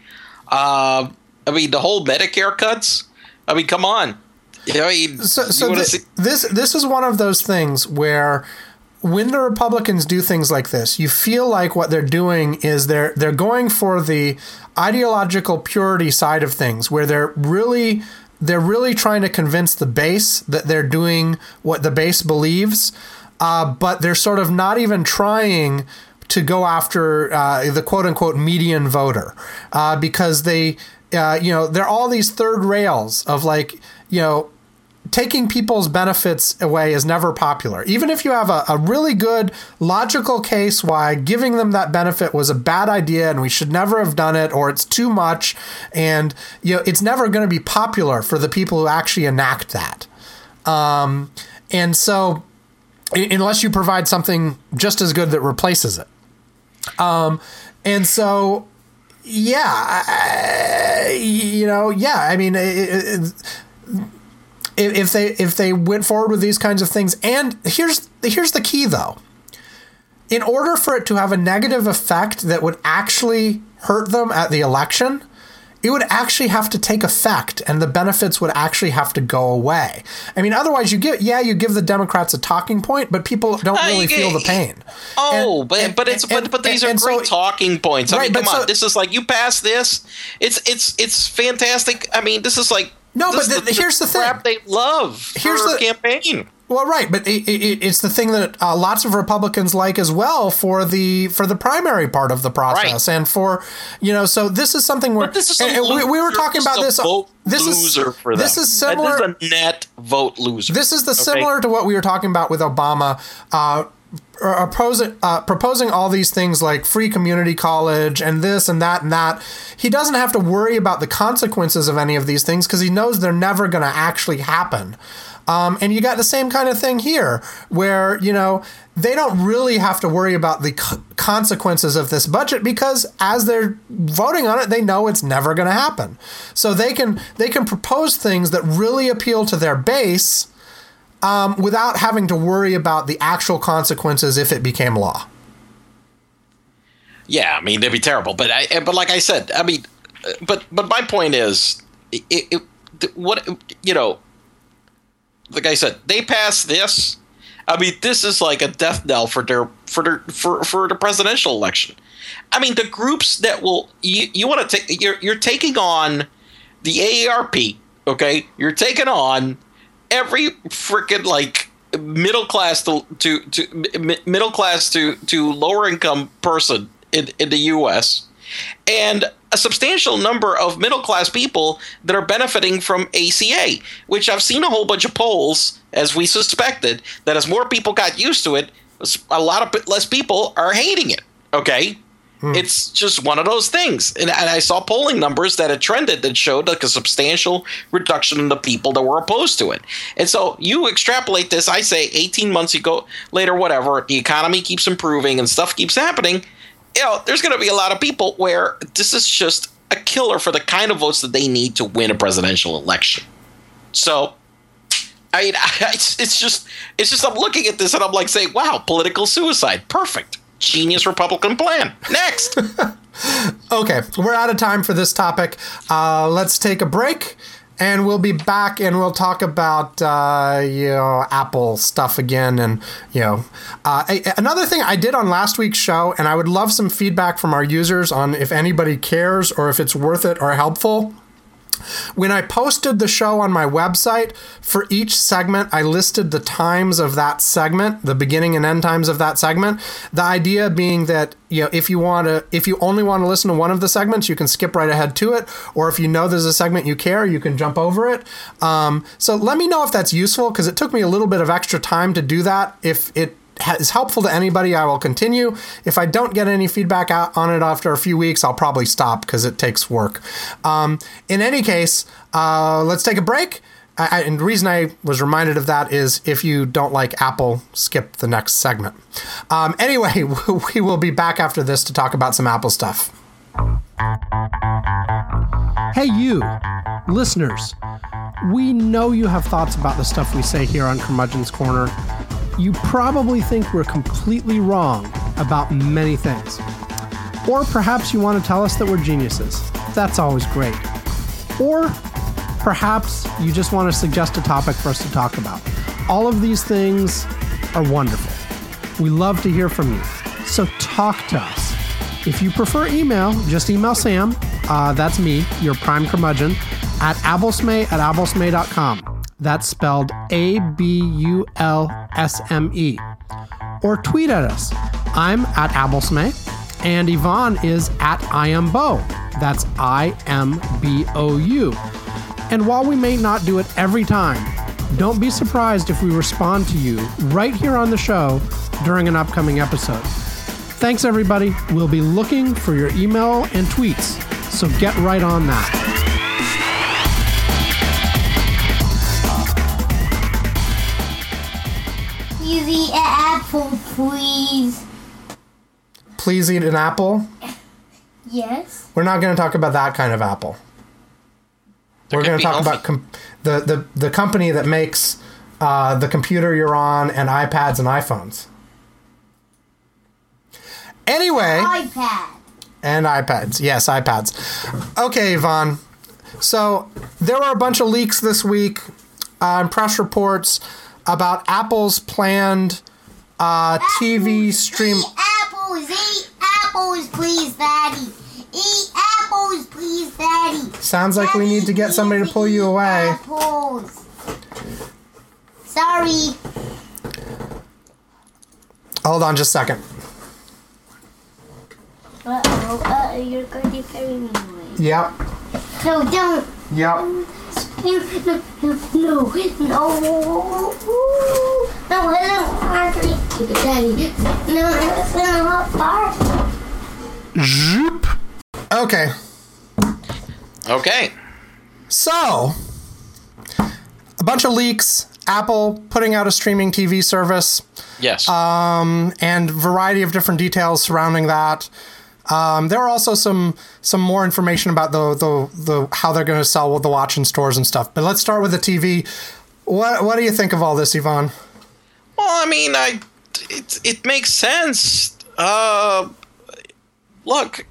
Uh, I mean, the whole Medicare cuts. I mean, come on. I mean, so, so you wanna thi- see- this this is one of those things where when the Republicans do things like this, you feel like what they're doing is they're they're going for the ideological purity side of things, where they're really they're really trying to convince the base that they're doing what the base believes, uh, but they're sort of not even trying to go after uh, the quote unquote median voter, uh, because they, uh, you know, they're all these third rails of like, you know, taking people's benefits away is never popular. Even if you have a, a really good logical case why giving them that benefit was a bad idea and we should never have done it, or it's too much, and you know it's never going to be popular for the people who actually enact that. Um, and so, I- unless you provide something just as good that replaces it. Um, and so, yeah, I, you know, yeah, I mean, it, it, if they if they went forward with these kinds of things, and here's here's the key though, in order for it to have a negative effect that would actually hurt them at the election, it would actually have to take effect, and the benefits would actually have to go away. I mean, otherwise, you give yeah, you give the Democrats a talking point, but people don't Uh, really you feel get- the pain. Oh, And- but and- but it's and- but, but these and- are and great so- talking points. I Right, mean, but come on, so- this is like you pass this. It's it's it's fantastic. I mean, this is like No, this but is the, here's the thing. Crap they love. Here's for the campaign. Well, right, but it, it, it's the thing that uh, lots of Republicans like as well for the for the primary part of the process, right. and for you know. So this is something where but this is and, and we, we were talking about this. Vote this loser is for them. this is similar. This is a net vote loser. This is the okay? similar to what we were talking about with Obama. Uh, Opposing, uh, proposing all these things like free community college and this and that and that. He doesn't have to worry about the consequences of any of these things because he knows they're never going to actually happen. Um, and you got the same kind of thing here where, you know, they don't really have to worry about the c- consequences of this budget because as they're voting on it, they know it's never going to happen. So they can they can propose things that really appeal to their base Um, without having to worry about the actual consequences if it became law. Yeah, I mean they'd be terrible, but I, but like I said, I mean, but but my point is, it, it, what you know, like I said, they passed this. I mean, this is like a death knell for their for their for for the presidential election. I mean, the groups that will you you want to take you're you're taking on the A A R P, okay? You're taking on every freaking like middle class to to, to middle class to to lower income person in, in the U S and a substantial number of middle class people that are benefiting from A C A, which I've seen a whole bunch of polls, as we suspected, that as more people got used to it, a lot of less people are hating it. Okay. It's just one of those things. And, and I saw polling numbers that had trended that showed like a substantial reduction in the people that were opposed to it. And so you extrapolate this, I say eighteen months ago, later, whatever, the economy keeps improving and stuff keeps happening. You know, there's going to be a lot of people where this is just a killer for the kind of votes that they need to win a presidential election. So, I mean, it's, it's just, it's just, I'm looking at this and I'm like saying, wow, political suicide. Perfect. Genius Republican plan. Next. Okay, we're out of time for this topic. Uh, let's take a break, and we'll be back, and we'll talk about uh, you know Apple stuff again, and you know uh, a- another thing I did on last week's show, and I would love some feedback from our users on if anybody cares or if it's worth it or helpful. When I posted the show on my website, for each segment, I listed the times of that segment, the beginning and end times of that segment. The idea being that, you know, if you want to, if you only want to listen to one of the segments, you can skip right ahead to it. Or if you know there's a segment you care, you can jump over it. Um, so let me know if that's useful, because it took me a little bit of extra time to do that. If it is helpful to anybody, I will continue. If I don't get any feedback out on it after a few weeks, I'll probably stop because it takes work. Um, in any case, uh, let's take a break. I, and the reason I was reminded of that is if you don't like Apple, skip the next segment. Um, anyway, we will be back after this to talk about some Apple stuff. Hey, you, listeners. We know you have thoughts about the stuff we say here on Curmudgeon's Corner. You probably think we're completely wrong about many things. Or perhaps you want to tell us that we're geniuses. That's always great. Or perhaps you just want to suggest a topic for us to talk about. All of these things are wonderful. We love to hear from you. So talk to us. If you prefer email, just email Sam, uh, that's me, your prime curmudgeon, at abulsme at abulsme dot com. That's spelled A B U L S M E. Or tweet at us. I'm at abulsme, and Yvonne is at iambo. That's I M B O U. And while we may not do it every time, don't be surprised if we respond to you right here on the show during an upcoming episode. Thanks, everybody. We'll be looking for your email and tweets, so get right on that. Please eat an apple, please. Please eat an apple? Yes. We're not going to talk about that kind of apple. That We're could going be to talk healthy. about com- the, the, the company that makes uh, the computer you're on and iPads and iPhones. Anyway. iPad. And iPads. Yes, iPads. Okay, Yvonne. So there were a bunch of leaks this week uh, and press reports about Apple's planned uh, T V stream. Eat apples, eat apples, please, Daddy. Eat apples. apples, please, Daddy. Sounds like we need to get somebody to pull you away. Apples. Sorry. Hold on just a second. Uh-oh, uh-oh, you're going to carry me away. Yep. No, don't. Yep. No, no, no, no. No, Daddy. No, it's not far. Zoop. Okay. Okay. So, a bunch of leaks. Apple putting out a streaming T V service. Yes. Um, and variety of different details surrounding that. Um, there are also some some more information about the the, the how they're going to sell the watch in stores and stuff. But let's start with the T V. What what do you think of all this, Yvonne? Well, I mean, I it it makes sense. Uh, look,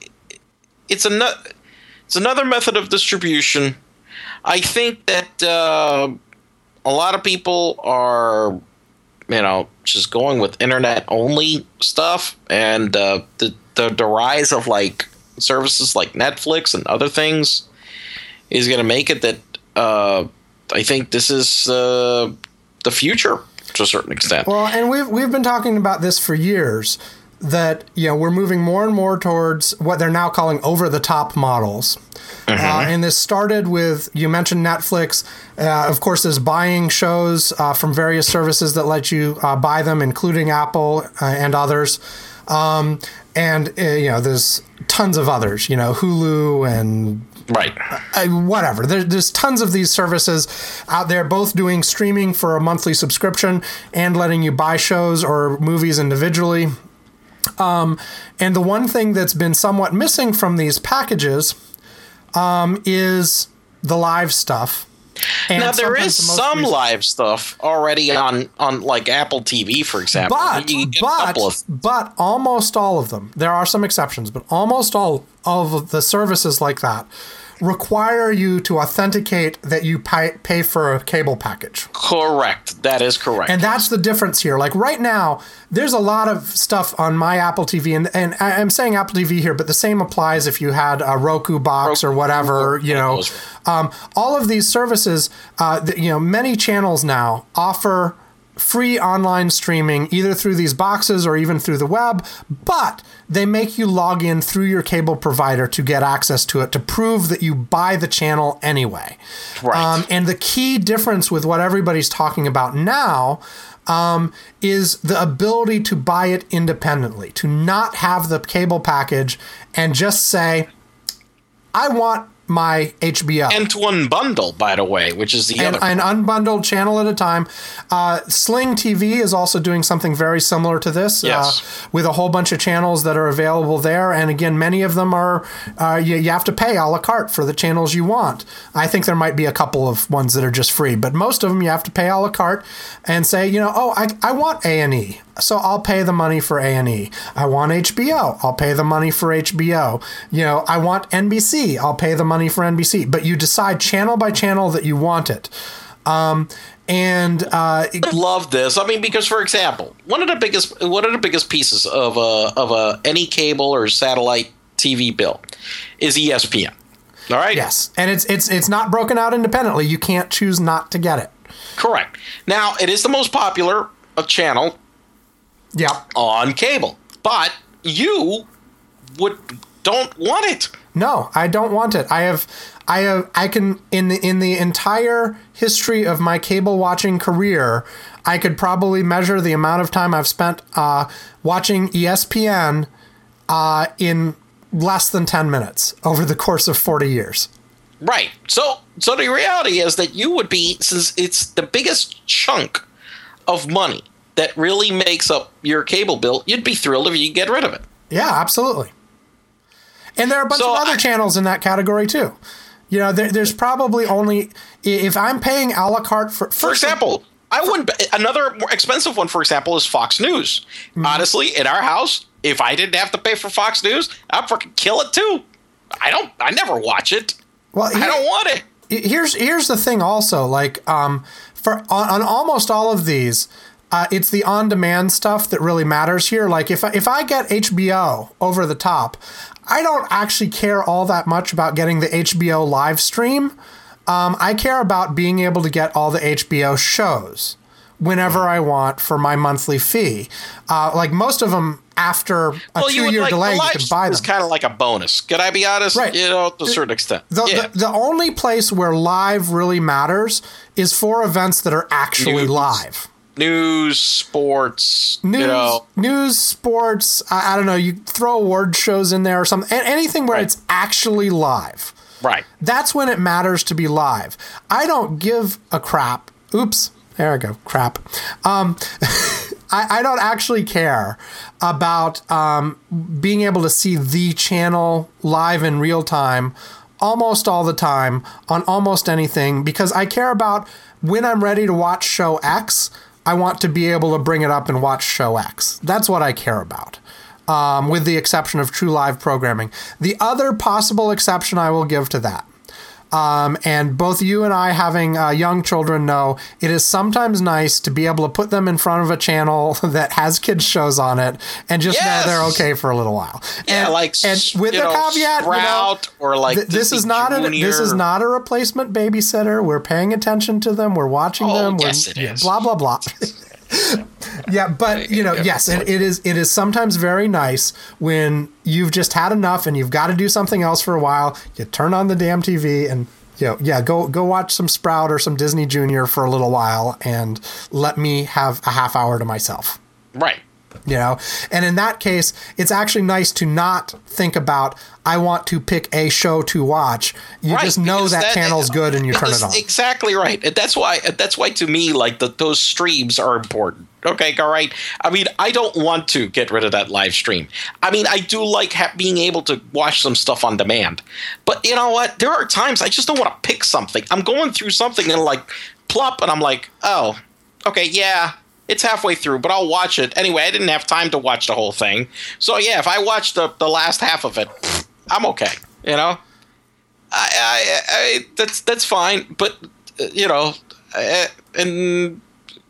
it's a it's another method of distribution. I think that uh, a lot of people are, you know, just going with internet only stuff, and uh, the, the the rise of like services like Netflix and other things is going to make it that uh, I think this is uh, the future to a certain extent. Well, and we've we've been talking about this for years, that, you know, we're moving more and more towards what they're now calling over-the-top models. Mm-hmm. Uh, and this started with, you mentioned Netflix. Uh, of course, there's buying shows uh, from various services that let you uh, buy them, including Apple uh, and others. Um, and, uh, you know, there's tons of others, you know, Hulu and right. Uh, whatever. There, there's tons of these services out there, both doing streaming for a monthly subscription and letting you buy shows or movies individually. Um, and the one thing that's been somewhat missing from these packages um, is the live stuff. And now there is the some recent- live stuff already on, on like Apple T V, for example. But, You can get a but, couple of- but almost all of them, there are some exceptions, but almost all, all of the services like that require you to authenticate that you pay, pay for a cable package. Correct. That is correct. And that's the difference here. Like right now, there's a lot of stuff on my Apple T V, and, and I'm saying Apple T V here, but the same applies if you had a Roku box Roku, or whatever, you know. Um, all of these services, uh, the, you know, many channels now offer free online streaming either through these boxes or even through the web, but they make you log in through your cable provider to get access to it to prove that you buy the channel anyway. Right. Um, and the key difference with what everybody's talking about now um, is the ability to buy it independently, to not have the cable package and just say, I want my H B O. And to unbundle, by the way, which is the and, other. An unbundled channel at a time. Uh, Sling T V is also doing something very similar to this, Yes. uh, with a whole bunch of channels that are available there. And again, many of them are, uh, you, you have to pay a la carte for the channels you want. I think there might be a couple of ones that are just free, but most of them you have to pay a la carte and say, you know, oh, I, I want A and E. So I'll pay the money for A and E. I want H B O. I'll pay the money for H B O. You know, I want N B C. I'll pay the money for N B C. But you decide channel by channel that you want it. Um, and uh, I love this. I mean, because for example, one of the biggest one of the biggest pieces of a of a any cable or satellite T V bill is E S P N. All right. yes, and it's it's it's not broken out independently. You can't choose not to get it. Correct. Now, it is the most popular uh, channel Yep. on cable, but you would don't want it. No, I don't want it. I have, I have, I can in the in the entire history of my cable watching career, I could probably measure the amount of time I've spent uh, watching E S P N uh, in less than ten minutes over the course of forty years. Right. So, so the reality is that you would be, since it's the biggest chunk of money that really makes up your cable bill, you'd be thrilled if you could get rid of it. Yeah, absolutely. And there are a bunch So of other I- channels in that category too. You know, there, there's probably only if I'm paying a la carte for. For example, I wouldn't. Another more expensive one, for example, is Fox News. Mm-hmm. Honestly, in our house, if I didn't have to pay for Fox News, I'd fucking kill it too. I don't. I never watch it. Well, I don't want it. Here's here's the thing. Also, like um, for on, on almost all of these. Uh, it's the on-demand stuff that really matters here. Like if I, if I get H B O over the top, I don't actually care all that much about getting the H B O live stream. Um, I care about being able to get all the H B O shows whenever I want for my monthly fee. Uh, like most of them, after a well, two-year you would, like, delay, the you live can buy them. It's kind of like a bonus. Can I be honest? Right. You know, to a certain extent. The, yeah. the, the only place where live really matters is for events that are actually News. live. News, sports, News, you know. news, sports. I, I don't know. You throw award shows in there or something. a- Anything where Right. it's actually live. Right. That's when it matters to be live. I don't give a crap. Oops. There I go. Crap. Um, I, I don't actually care about um, being able to see the channel live in real time almost all the time on almost anything, because I care about when I'm ready to watch show X, I want to be able to bring it up and watch show X. That's what I care about. Um, with the exception of true live programming. The other possible exception I will give to that, um, and both you and I, having uh, young children, know it is sometimes nice to be able to put them in front of a channel that has kids shows on it and just Yes! know they're okay for a little while. Yeah, and, like and with you the know, caveat, you know, Sprout or like th- this Disney is not a, Junior. this is not a replacement babysitter. We're paying attention to them. We're watching Oh, them. We're, yes, it yeah, is. blah blah blah. Yeah, but you know, yes, it, it is. It is sometimes very nice when you've just had enough and you've got to do something else for a while. You turn on the damn T V and you know, yeah, go go watch some Sprout or some Disney Junior for a little while and let me have a half hour to myself. Right. You know, and in that case, it's actually nice to not think about, I want to pick a show to watch. You Right, just know because that, that- channel's good and you turn it That's on. Exactly right. And that's why that's why to me, like the, those streams are important. Okay, all right. I mean, I don't want to get rid of that live stream. I mean, I do like ha- being able to watch some stuff on demand. But you know what? There are times I just don't want to pick something. I'm going through something and like plop, and I'm like, oh, okay, yeah. It's halfway through, but I'll watch it. Anyway, I didn't have time to watch the whole thing. So, yeah, if I watch the, the last half of it, I'm okay. You know? I, I, I that's that's fine. But, uh, you know, uh, and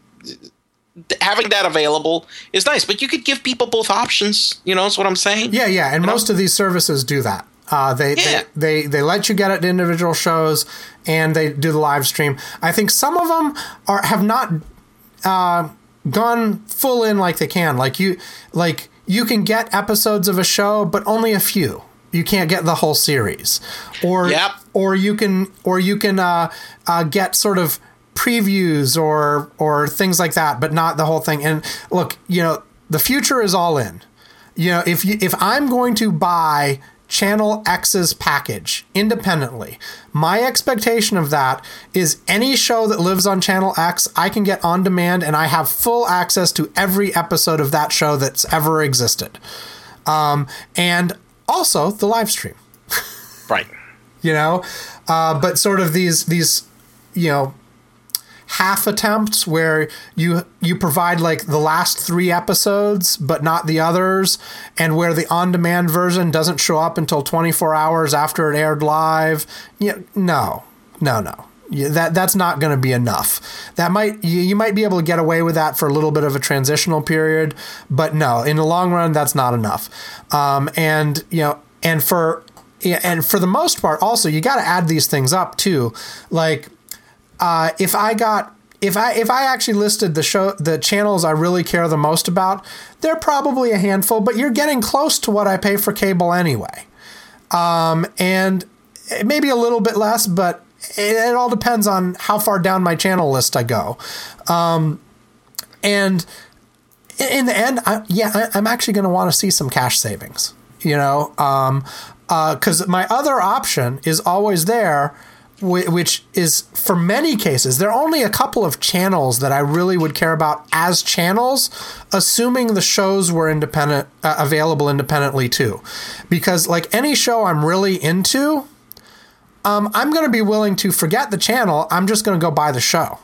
having that available is nice. But you could give people both options. You know, is what I'm saying? Yeah, yeah. And You know? most of these services do that. Uh, they, Yeah. they, they they let you get it to individual shows and they do the live stream. I think some of them are have not uh, gone full in like they can. Like you like you can get episodes of a show, but only a few. You can't get the whole series. Or Yep. or you can or you can uh, uh, get sort of previews or or things like that, but not the whole thing. And look, you know, the future is all in. You know, if you if I'm going to buy Channel X's package independently, my expectation of that is any show that lives on Channel X, I can get on demand and I have full access to every episode of that show that's ever existed. Um, and also the live stream, Right. you know, uh, but sort of these, these, you know, half attempts where you you provide like the last three episodes but not the others, and where the on-demand version doesn't show up until twenty-four hours after it aired live. Yeah, no, no, no. Yeah, that that's not going to be enough. That might you, you might be able to get away with that for a little bit of a transitional period, but no, in the long run, that's not enough. Um, and you know, and for and for the most part, also you got to add these things up too, like. Uh, if I got if I if I actually listed the show the channels I really care the most about, they're probably a handful, but you're getting close to what I pay for cable anyway. Um, and maybe a little bit less, but it, it all depends on how far down my channel list I go. Um, and in the end, I, yeah, I, I'm actually going to want to see some cash savings, you know, um, uh, 'cause my other option is always there, which is for many cases, there are only a couple of channels that I really would care about as channels, assuming the shows were independent, uh, available independently too. Because like any show I'm really into, um, I'm going to be willing to forget the channel. I'm just going to go buy the show.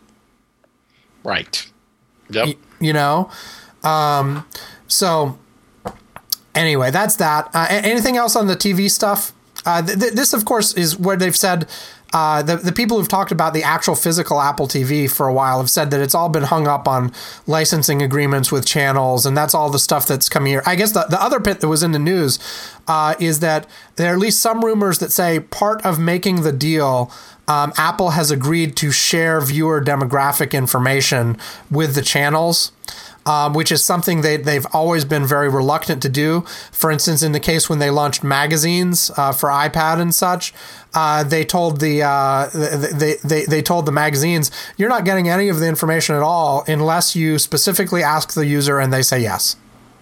Right. Yep. Y- you know? Um, so anyway, that's that. Uh, a- anything else on the T V stuff? Uh, th- th- this, of course, is where they've said uh, the the people who've talked about the actual physical Apple T V for a while have said that it's all been hung up on licensing agreements with channels, and that's all the stuff that's coming here. I guess the, the other bit that was in the news uh, is that there are at least some rumors that say part of making the deal, um, Apple has agreed to share viewer demographic information with the channels. Um, which is something they, they've always been very reluctant to do. For instance, in the case when they launched magazines uh, for iPad and such, uh, they told the uh, they, they they told the magazines, you're not getting any of the information at all unless you specifically ask the user and they say yes.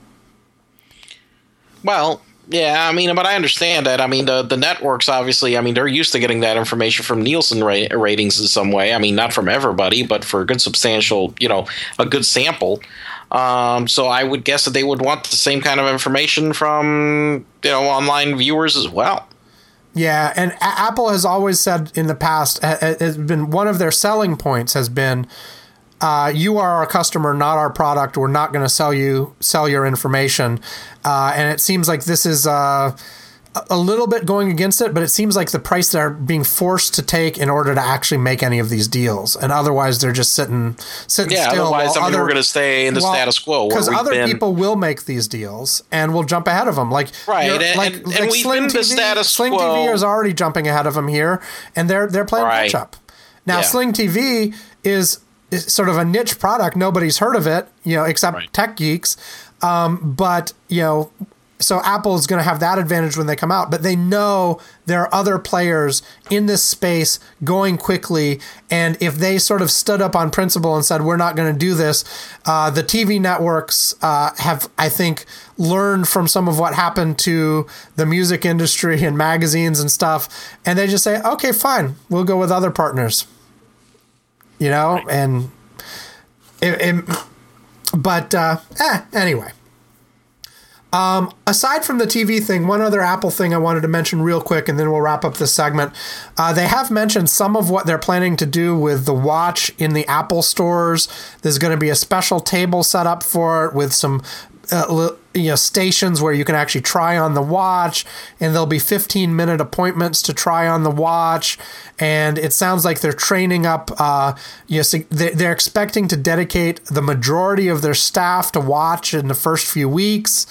Well, yeah, I mean, but I understand that. I mean, the the networks, obviously, I mean, they're used to getting that information from Nielsen ra- ratings in some way. I mean, not from everybody, but for a good substantial, you know, a good sample. Um, so I would guess that they would want the same kind of information from, you know, online viewers as well. Yeah, and A- Apple has always said in the past, has been one of their selling points has been, Uh, you are our customer, not our product. We're not going to sell you sell your information. Uh, and it seems like this is uh, a little bit going against it, but it seems like the price they're being forced to take in order to actually make any of these deals. And otherwise, they're just sitting sitting yeah, still. Otherwise, I mean, other, we're going to stay in the well, status quo. Because other been... people will make these deals and will jump ahead of them. Like right, and, like, and, like and we've Sling been T V, the status Sling quo. T V is already jumping ahead of them here, and they're they're playing right. catch up. Now, yeah. Sling T V is. It's sort of a niche product. Nobody's heard of it, you know, except right. tech geeks. Um, but, you know, so Apple's going to have that advantage when they come out. But they know there are other players in this space going quickly. And if they sort of stood up on principle and said, we're not going to do this, uh, the T V networks uh, have, I think, learned from some of what happened to the music industry and magazines and stuff. And they just say, okay, fine, we'll go with other partners. You know, right. and it, it, but uh, eh, anyway. Um, aside from the T V thing, one other Apple thing I wanted to mention real quick, and then we'll wrap up this segment. Uh, they have mentioned some of what they're planning to do with the watch in the Apple stores. There's going to be a special table set up for it with some Uh, you know, stations where you can actually try on the watch, and there'll be fifteen minute appointments to try on the watch. And it sounds like they're training up, uh, you know, so they're expecting to dedicate the majority of their staff to watch in the first few weeks.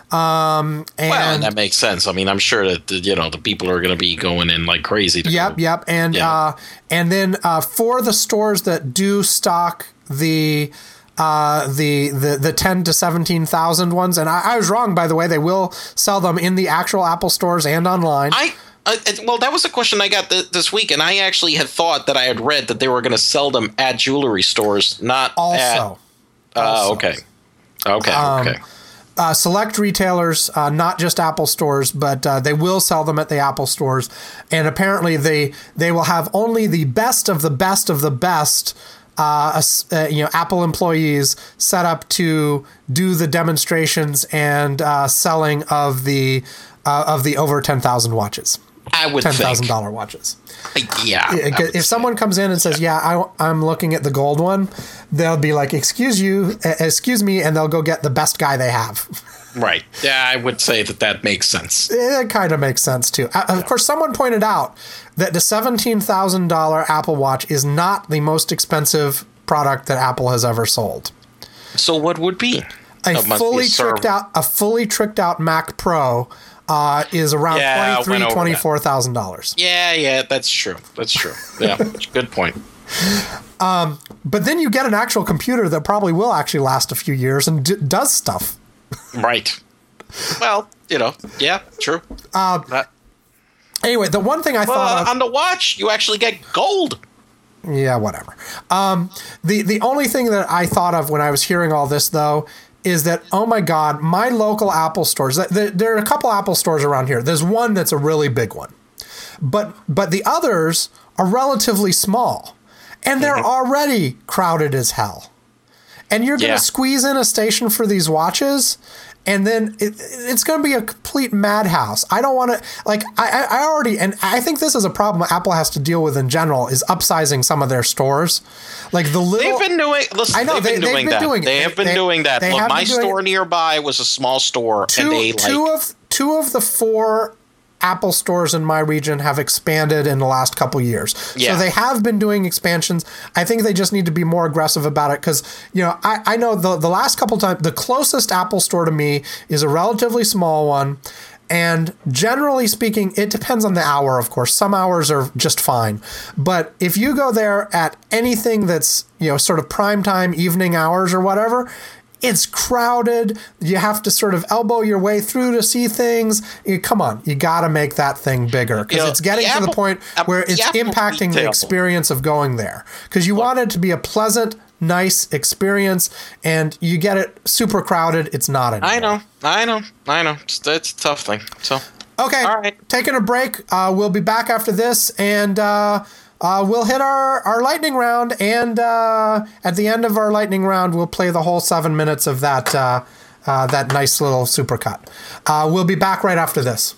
Um, and well, that makes sense. I mean, I'm sure that, the, you know, the people are going to be going in like crazy. To yep. go. Yep. And, yeah. uh, and then, uh, for the stores that do stock the, uh, the, the, the ten to seventeen thousand ones. And I, I was wrong, by the way, they will sell them in the actual Apple stores and online. I, uh, well, that was a question I got th- this week. And I actually had thought that I had read that they were going to sell them at jewelry stores, not also, at, uh, also. okay. Okay. Um, okay. Uh, select retailers, uh, not just Apple stores, but uh, they will sell them at the Apple stores. And apparently they, they will have only the best of the best of the best Uh, uh, you know, Apple employees set up to do the demonstrations and uh, selling of the uh, of the over ten thousand watches. I would ten thousand think. dollar watches. Yeah. If, if someone comes in and says, "Yeah, I, I'm looking at the gold one," they'll be like, "Excuse you, uh, excuse me," and they'll go get the best guy they have. Right. Yeah, I would say that that makes sense. It kind of makes sense too. Uh, of course, someone pointed out that the seventeen thousand dollar Apple Watch is not the most expensive product that Apple has ever sold. So what would be? A fully tricked out, a fully tricked out Mac Pro uh, is around yeah, twenty-three thousand dollars, twenty-four thousand dollars. Yeah, yeah, that's true. That's true. Yeah, good point. Um, but then you get an actual computer that probably will actually last a few years and d- does stuff. Right. Well, you know, yeah, true. Uh, that, anyway, the one thing I well, thought of, on the watch, you actually get gold. Yeah, whatever. Um, the the only thing that I thought of when I was hearing all this, though, is that, oh my God, my local Apple stores, there, there are a couple Apple stores around here. There's one that's a really big one. But but the others are relatively small. And they're mm-hmm. already crowded as hell. And you're going to yeah. squeeze in a station for these watches, and then it, it's going to be a complete madhouse. I don't want to, like, I, I already, and I think this is a problem Apple has to deal with in general, is upsizing some of their stores. Like the little. They've been doing, listen, I know, they've been they, doing they've been that. Doing they have been they, doing that. They Look, my doing store it. nearby was a small store, Two, and they two like. Of, two of the four Apple stores in my region have expanded in the last couple years. Yeah. So they have been doing expansions. I think they just need to be more aggressive about it because, you know, I, I know the, the last couple times, the closest Apple store to me is a relatively small one. And generally speaking, it depends on the hour, of course. Some hours are just fine. But if you go there at anything that's, you know, sort of prime time evening hours or whatever, it's crowded. You have to sort of elbow your way through to see things. You, come on, you got to make that thing bigger because You know, it's getting the to Apple- the point where the it's Apple impacting the retail. experience of going there. Because you want it to be a pleasant, nice experience, and you get it super crowded. It's not anymore. I know, I know, I know. It's, it's a tough thing. So Okay, All right. taking a break. Uh, we'll be back after this, and uh, uh, we'll hit our, our lightning round. And uh, at the end of our lightning round, we'll play the whole seven minutes of that uh, uh, that nice little supercut. Uh, we'll be back right after this.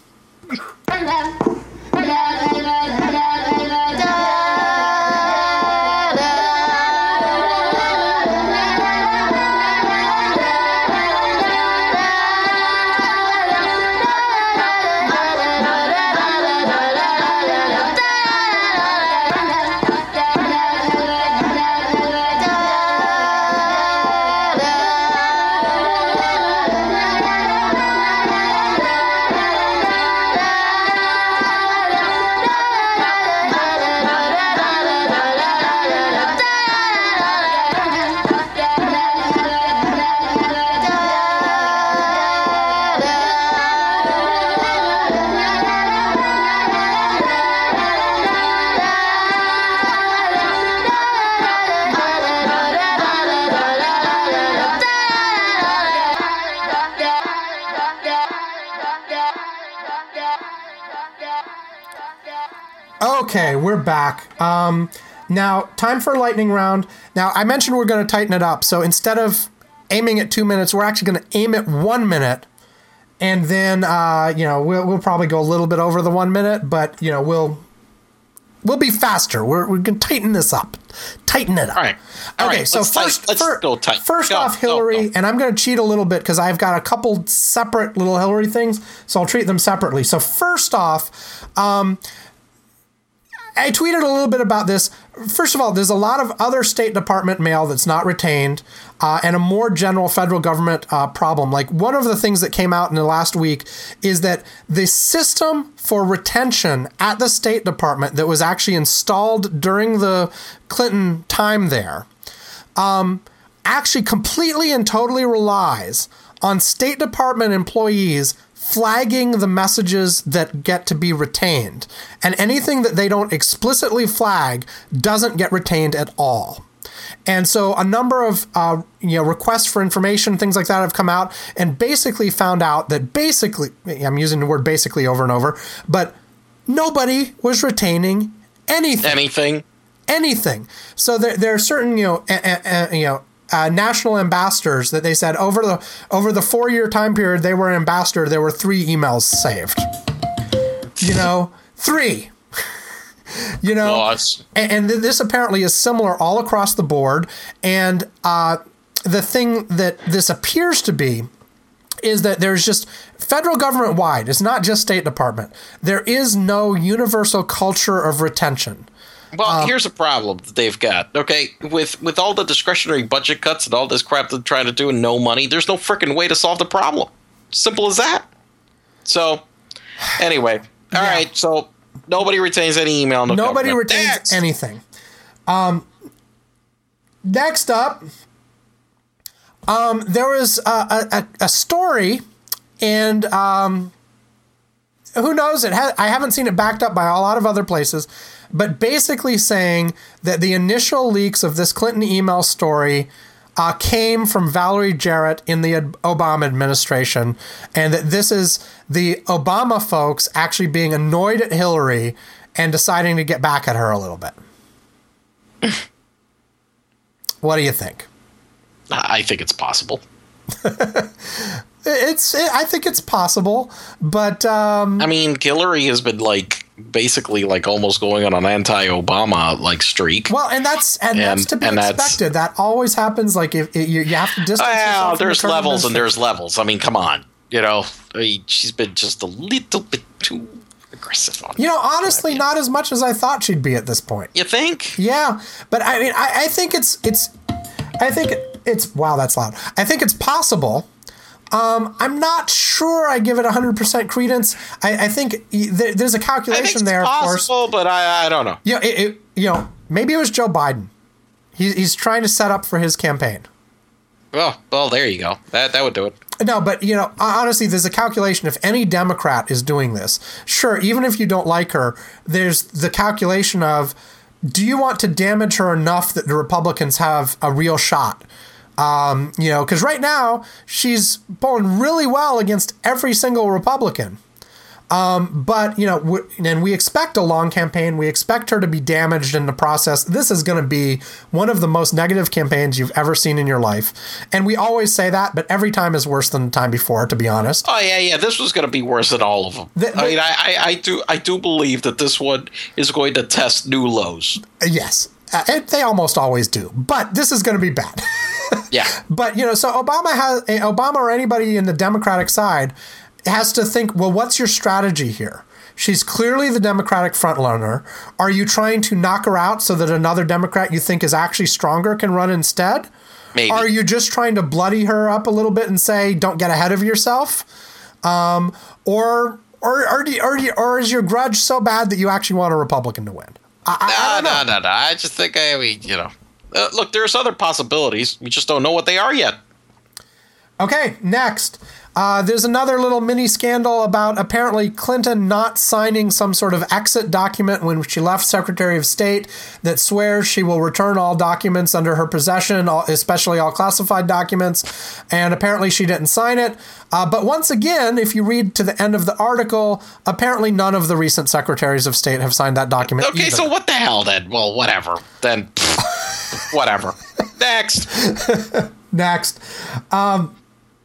Okay, we're back. Um, now, time for lightning round. Now, I mentioned we're going to tighten it up. So instead of aiming at two minutes, we're actually going to aim at one minute. And then, uh, you know, we'll, we'll probably go a little bit over the one minute, but, you know, we'll we'll be faster. We're, we're going to tighten this up. Tighten it up. All right. All okay, right, so let's first, tight- let's fir- go tight. first Go, off, go, Hillary, go. and I'm going to cheat a little bit because I've got a couple separate little Hillary things, so I'll treat them separately. So first off, um, I tweeted a little bit about this. First of all, there's a lot of other State Department mail that's not retained, uh, and a more general federal government uh, problem. Like one of the things that came out in the last week is that the system for retention at the State Department that was actually installed during the Clinton time there um, actually completely and totally relies on State Department employees flagging the messages that get to be retained. And anything that they don't explicitly flag doesn't get retained at all. And so a number of uh, you know requests for information, things like that have come out and basically found out that basically, I'm using the word basically over and over, but nobody was retaining anything. Anything. Anything. So there, there are certain, you know, uh, uh, you know, Uh, national ambassadors that they said over the over the four year time period they were an ambassador, there were three emails saved. You know, three. You know, Lots. and, and this apparently is similar all across the board. And uh, the thing that this appears to be is that there's just federal government wide. It's not just State Department. There is no universal culture of retention. Well, here's a problem that they've got. Okay, with with all the discretionary budget cuts and all this crap they're trying to do and no money, there's no freaking way to solve the problem. Simple as that. So, anyway, all Yeah. right. So nobody retains any email. In the Nobody government. retains Next. anything. Um, next up, um, there was a, a, a story, and um, who knows? It ha- I haven't seen it backed up by a lot of other places, but basically saying that the initial leaks of this Clinton email story uh, came from Valerie Jarrett in the Obama administration, and that this is the Obama folks actually being annoyed at Hillary and deciding to get back at her a little bit. What do you think? I think it's possible. It's, it, I think it's possible, but um, I mean, Hillary has been like basically like almost going on an anti-Obama like streak. well, and that's and, And- that's to be and that's- expected. That always happens. Like if, if you, you have to distance yourself Well, from the there's current levels and administration. there's levels. I mean, come on. You know, I mean, she's been just a little bit too aggressive on You know, honestly, not as much as I thought she'd be at this point. You think? Yeah, but I mean, I, I think it's it's, I think it's wow, that's loud. I think it's possible. Um, I'm not sure I give it one hundred percent credence. I, I think there, there's a calculation I think it's there, possible, of course. but I, I don't know. You know, it, it, you know, maybe it was Joe Biden. He, he's trying to set up for his campaign. Well, well, there you go. That that would do it. No, but, you know, honestly, there's a calculation. If any Democrat is doing this, sure, even if you don't like her, there's the calculation of, do you want to damage her enough that the Republicans have a real shot? Um, you know, because right now she's polling really well against every single Republican. Um, but, you know, w- and we expect a long campaign. We expect her to be damaged in the process. This is going to be one of the most negative campaigns you've ever seen in your life. And we always say that, but every time is worse than the time before, to be honest. Oh, yeah, yeah. This was going to be worse than all of them. The, the, I mean, I, I, I do I do believe that this one is going to test new lows. Yes. Uh, it, they almost always do. But this is going to be bad. Yeah. But, you know, so Obama has Obama or anybody in the Democratic side has to think, well, what's your strategy here? She's clearly the Democratic frontrunner. Are you trying to knock her out so that another Democrat you think is actually stronger can run instead? Maybe. Are you just trying to bloody her up a little bit and say, don't get ahead of yourself? Um, or, or, or, do, or, or is your grudge so bad that you actually want a Republican to win? I, I, I don't no, know. no, no, no. I just think, I mean, you know, uh, look, there's other possibilities. We just don't know what they are yet. Okay, next. Uh, there's another little mini scandal about apparently Clinton not signing some sort of exit document when she left Secretary of State that swears she will return all documents under her possession, all, especially all classified documents. And apparently she didn't sign it. Uh, but once again, if you read to the end of the article, apparently none of the recent Secretaries of State have signed that document Okay, either. so what the hell then? Well, whatever. Then, pfft, whatever. Next. Next. Um,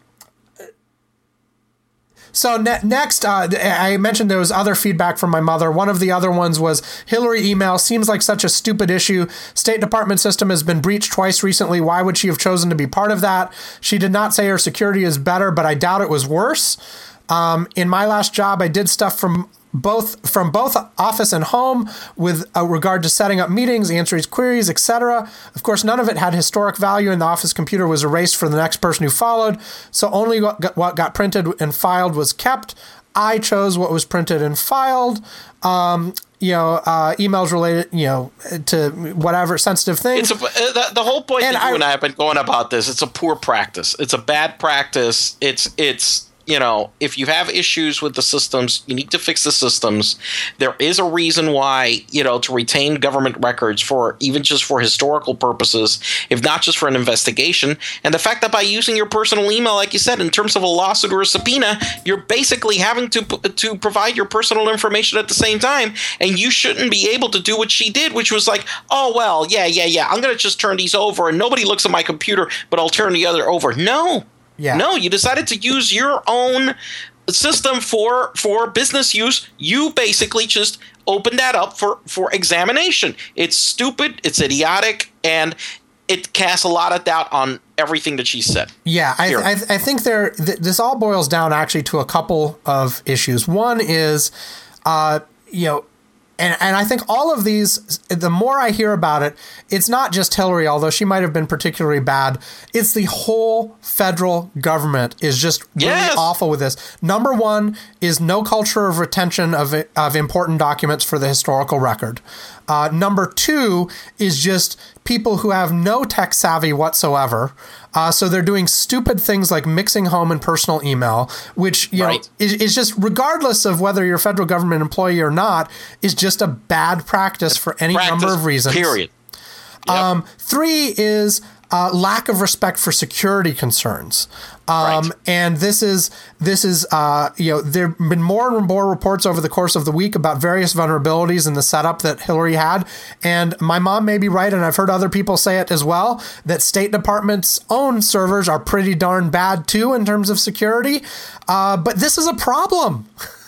So ne- next, uh, I mentioned there was other feedback from my mother. One of the other ones was Hillary email seems like such a stupid issue. State Department system has been breached twice recently. Why would she have chosen to be part of that? She did not say her security is better, but I doubt it was worse. Um, in my last job, I did stuff from both from both office and home with uh, regard to setting up meetings, answering queries, et cetera. Of course, none of it had historic value, and the office computer was erased for the next person who followed. So only what got, what got printed and filed was kept. I chose what was printed and filed. Um, you know, uh, emails related, you know, to whatever sensitive things. It's a, uh, the, the whole point And that you I- and I have been going about this. It's a poor practice. It's a bad practice. It's it's. You know, if you have issues with the systems, you need to fix the systems. There is a reason why, you know, to retain government records for even just for historical purposes, if not just for an investigation. And the fact that by using your personal email, like you said, in terms of a lawsuit or a subpoena, you're basically having to to provide your personal information at the same time. And you shouldn't be able to do what she did, which was like, oh, well, yeah, yeah, yeah, I'm going to just turn these over and nobody looks at my computer, but I'll turn the other over. No. Yeah. No, you decided to use your own system for for business use. You basically just opened that up for, for examination. It's stupid, it's idiotic, and it casts a lot of doubt on everything that she said. Yeah, I, Here. I, I think there. Th- this all boils down actually to a couple of issues. One is, uh, you know, and and I think all of these. The more I hear about it, it's not just Hillary, although she might have been particularly bad. It's the whole federal government is just really Yes. awful with this. Number one is no culture of retention of of important documents for the historical record. Uh, number two is just people who have no tech savvy whatsoever. Uh, so they're doing stupid things like mixing home and personal email, which you Right. know is, is just, regardless of whether you're a federal government employee or not, is just a bad practice for any Practice, number of reasons. Period. Yep. Um, three is uh, lack of respect for security concerns. Um, Right. And this is this is uh, you know there have been more and more reports over the course of the week about various vulnerabilities in the setup that Hillary had. And my mom may be right, and I've heard other people say it as well, that State Department's own servers are pretty darn bad too in terms of security. Uh, but this is a problem.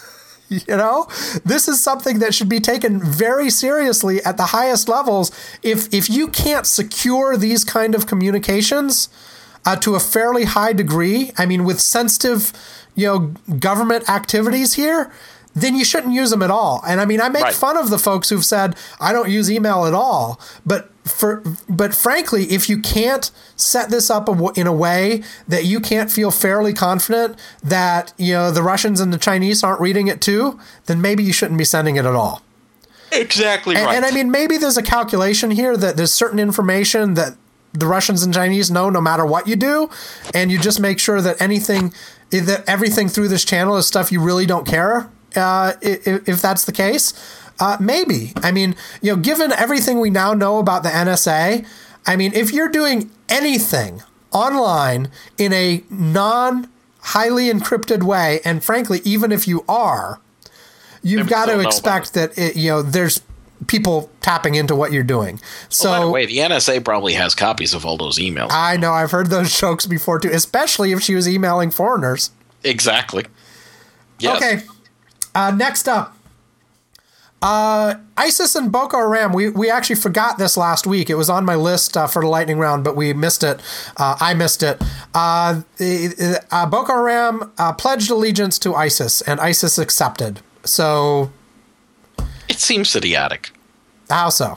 You know, this is something that should be taken very seriously at the highest levels. If if you can't secure these kind of communications uh, to a fairly high degree, I mean, with sensitive, you know, government activities here, then you shouldn't use them at all. And I mean, I make Right. fun of the folks who've said, I don't use email at all. But for but frankly, if you can't set this up in a way that you can't feel fairly confident that, you know, the Russians and the Chinese aren't reading it too, then maybe you shouldn't be sending it at all. Exactly And, right. and I mean, maybe there's a calculation here that there's certain information that the Russians and Chinese know no matter what you do, and you just make sure that anything, that everything through this channel is stuff you really don't care, uh, if, if that's the case. Uh, maybe. I mean, you know, given everything we now know about the N S A, I mean, if you're doing anything online in a non highly encrypted way, and frankly, even if you are, you've They got still to know expect that it, you know, there's people tapping into what you're doing. So Well, by the way, the N S A probably has copies of all those emails. I know I've heard those jokes before too, especially if she was emailing foreigners. Exactly. Yes. Okay. Uh, next up, uh, ISIS and Boko Haram. We we actually forgot this last week. It was on my list uh, for the lightning round, but we missed it. Uh, I missed it. Uh, uh, Boko Haram uh, pledged allegiance to ISIS, and ISIS accepted. So, It seems idiotic. how so?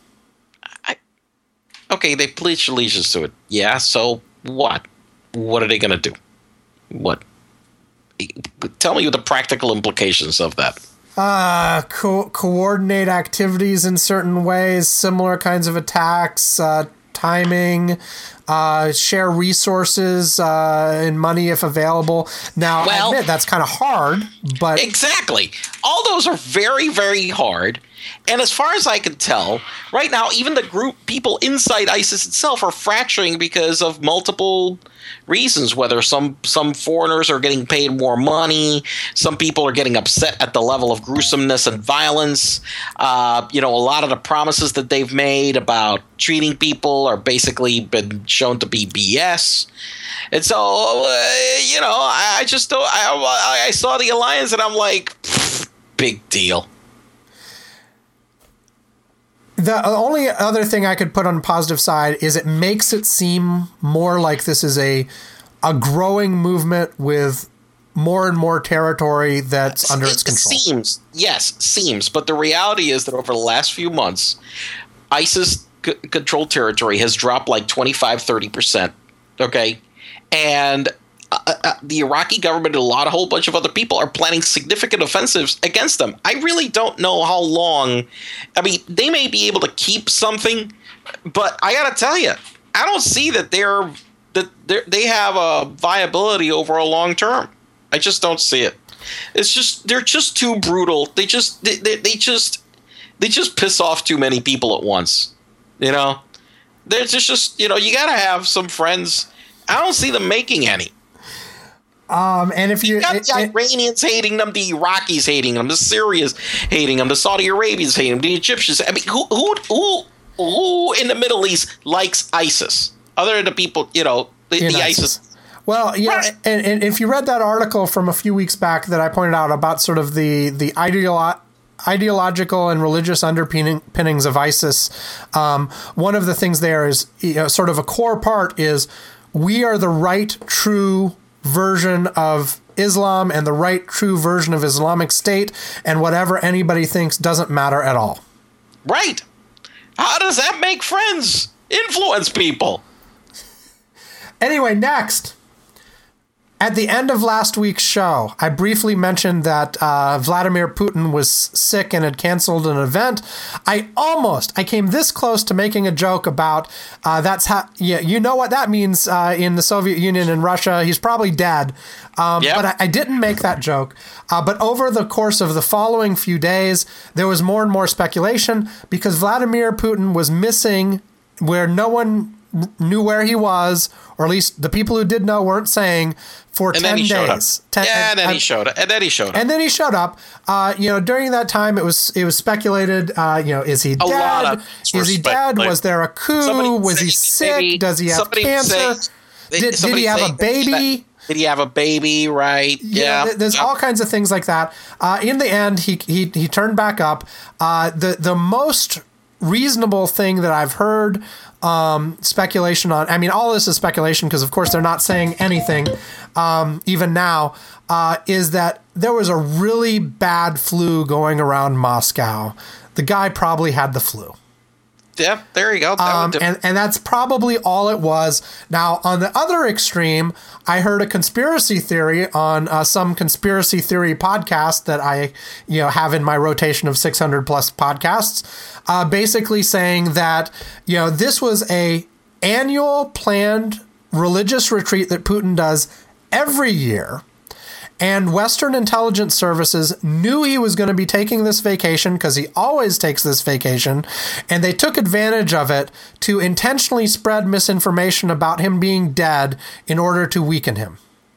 Okay, they pledged allegiance to it. Yeah, so what? What are they going to do? What? Tell me the practical implications of that. Uh, co- coordinate activities in certain ways, similar kinds of attacks, uh, timing, uh, share resources uh, and money if available. Now, Well- I admit that's kind of hard, but Exactly. All those are very, very hard. And as far as I can tell, right now, even the group people inside ISIS itself are fracturing because of multiple reasons, whether some some foreigners are getting paid more money, some people are getting upset at the level of gruesomeness and violence. Uh, you know, a lot of the promises that they've made about treating people are basically been shown to be B S. And so, uh, you know, I, I just don't, I, I saw the alliance and I'm like, pfft, big deal. the only other thing I could put on the positive side is it makes it seem more like this is a a growing movement with more and more territory that's under its It control. Seems, yes, seems. But the reality is that over the last few months, ISIS c- controlled territory has dropped like twenty-five, thirty percent. Okay. And uh, uh, the Iraqi government and a lot, a whole bunch of other people are planning significant offensives against them. I really don't know how long. I mean, they may be able to keep something, but I got to tell you, I don't see that they're that they're, they have a viability over a long term. I just don't see it. It's just they're just too brutal. They just they, they, they just they just piss off too many people at once. You know, there's just just you know you got to have some friends. I don't see them making any. Um, and if you, You got it- the it- Iranians hating them, the Iraqis hating them, the Syrians hating them, the Saudi Arabians hating them, the Egyptians. I mean, who who who who in the Middle East likes ISIS other than the people? You know, the, in the ISIS. ISIS. Well, yeah, Right. and, and if you read that article from a few weeks back that I pointed out about sort of the the ideolo- ideological and religious underpinnings of ISIS, um, one of the things there is, you know, sort of a core part is we are the right, true version of Islam and the right, true version of Islamic State, and whatever anybody thinks doesn't matter at all. Right. How does that make friends? Influence people. Anyway, next. At the end of last week's show, I briefly mentioned that uh, Vladimir Putin was sick and had canceled an event. I almost, I came this close to making a joke about uh, that's how, yeah, you know what that means uh, in the Soviet Union and Russia. He's probably dead. Um, Yep. But I, I didn't make that joke. Uh, but over the course of the following few days, there was more and more speculation because Vladimir Putin was missing where no one knew where he was, or at least the people who did know weren't saying, for And ten then he showed up. days. ten, Yeah, and then I- he showed up. And then he showed up. and then he showed up. Uh, you know, during that time, it was it was speculated. Uh, you know, is he dead? lot of things were Is he dead? speculated. Was there a coup? Somebody would Was say he sick? maybe- Does he have somebody would cancer? say- they- did, did somebody he have say a baby? that- Did he have a baby? Right. You know, Yeah. th- there's Yeah. all kinds of things like that. Uh, in the end, he he he turned back up. Uh, the the most reasonable thing that I've heard, um, speculation on. I mean, all this is speculation because, of course, they're not saying anything um, even now, uh, is that there was a really bad flu going around Moscow. The guy probably had the flu. Yeah, there you go. That Um, and, and that's probably all it was. Now, on the other extreme, I heard a conspiracy theory on uh, some conspiracy theory podcast that I, you know, have in my rotation of six hundred plus podcasts, uh, basically saying that, you know, this was a annual planned religious retreat that Putin does every year. And Western intelligence services knew he was going to be taking this vacation because he always takes this vacation. And they took advantage of it to intentionally spread misinformation about him being dead in order to weaken him.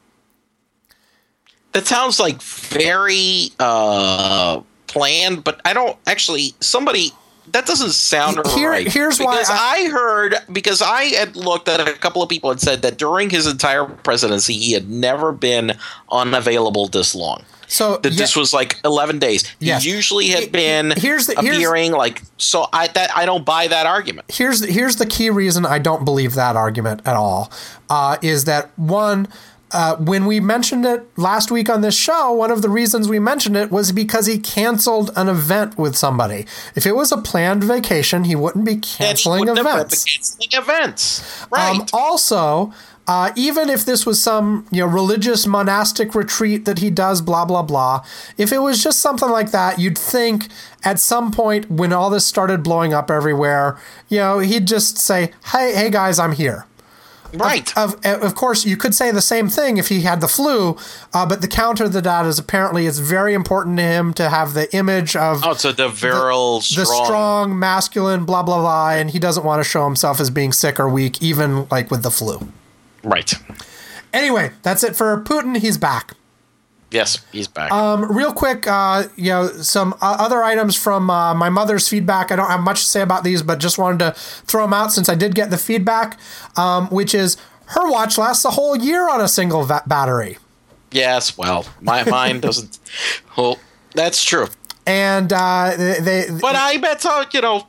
That sounds like very uh, planned, but I don't actually, somebody... That doesn't sound Here, right. Here's why because I, I heard because I had looked at a couple of people and said that during his entire presidency he had never been unavailable this long. So that yeah, this was like eleven days. He yes. usually had been here's the, here's, appearing like so. I that I don't buy that argument. Here's here's the key reason I don't believe that argument at all. Uh, is that one? Uh, when we mentioned it last week on this show, one of the reasons we mentioned it was because he canceled an event with somebody. If it was a planned vacation, he wouldn't be canceling and he wouldn't events. Have been canceling events, right? Um, also, uh, even if this was some you know religious monastic retreat that he does, blah blah blah. If it was just something like that, you'd think at some point when all this started blowing up everywhere, you know, he'd just say, "Hey, hey guys, I'm here." Right. Of, of, of course, you could say the same thing if he had the flu, uh, but the counter to that is apparently it's very important to him to have the image of oh, so the virile, the, strong. the strong, masculine, blah blah blah, and he doesn't want to show himself as being sick or weak, even like with the flu. Right. Anyway, that's it for Putin. He's back. Yes, he's back. Um, real quick, uh, you know, some uh, other items from uh, my mother's feedback. I don't have much to say about these, but just wanted to throw them out since I did get the feedback, um, which is her watch lasts a whole year on a single va- battery. Yes, well, my mine doesn't. Well, that's true. And uh, they, they, but I bet uh, you know.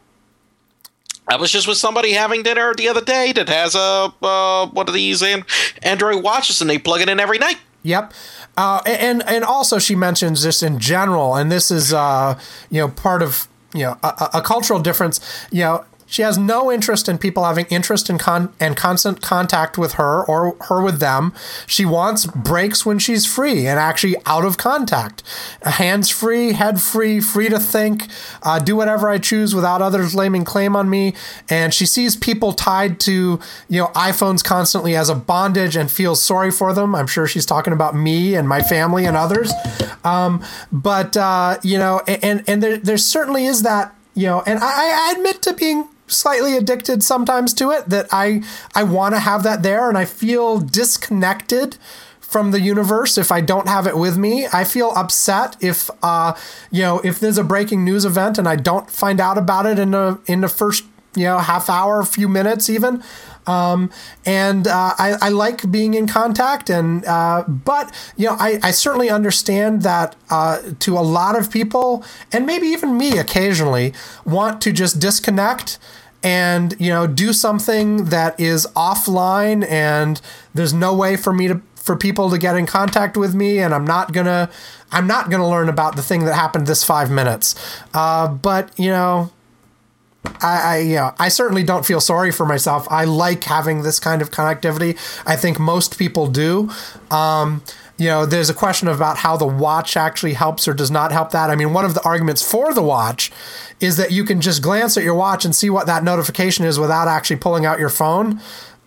I was just with somebody having dinner the other day that has a uh, one of these Android watches, and they plug it in every night. Yep. Uh, and and also she mentions just in general, and this is uh, you know part of you know a, a cultural difference. You know, she has no interest in people having interest in con- and constant contact with her or her with them. She wants breaks when she's free and actually out of contact, hands free, head free, free to think, uh, do whatever I choose without others laying claim on me. And she sees people tied to you know iPhones constantly as a bondage and feels sorry for them. I'm sure she's talking about me and my family and others. Um, but uh, you know, and and there there certainly is that you know, and I, I admit to being slightly addicted sometimes to it, that I I want to have that there, and I feel disconnected from the universe if I don't have it with me. I feel upset if uh you know if there's a breaking news event and I don't find out about it in the in the first you know half hour, few minutes even. Um, and uh, I, I like being in contact, and uh, but you know I, I certainly understand that uh, to a lot of people, and maybe even me occasionally, want to just disconnect and you know do something that is offline, and there's no way for me to for people to get in contact with me, and I'm not gonna I'm not gonna learn about the thing that happened this five minutes. Uh, but you know. I, I, you know, I certainly don't feel sorry for myself. I like having this kind of connectivity. I think most people do. Um, you know, there's a question about how the watch actually helps or does not help that. I mean, one of the arguments for the watch is that you can just glance at your watch and see what that notification is without actually pulling out your phone.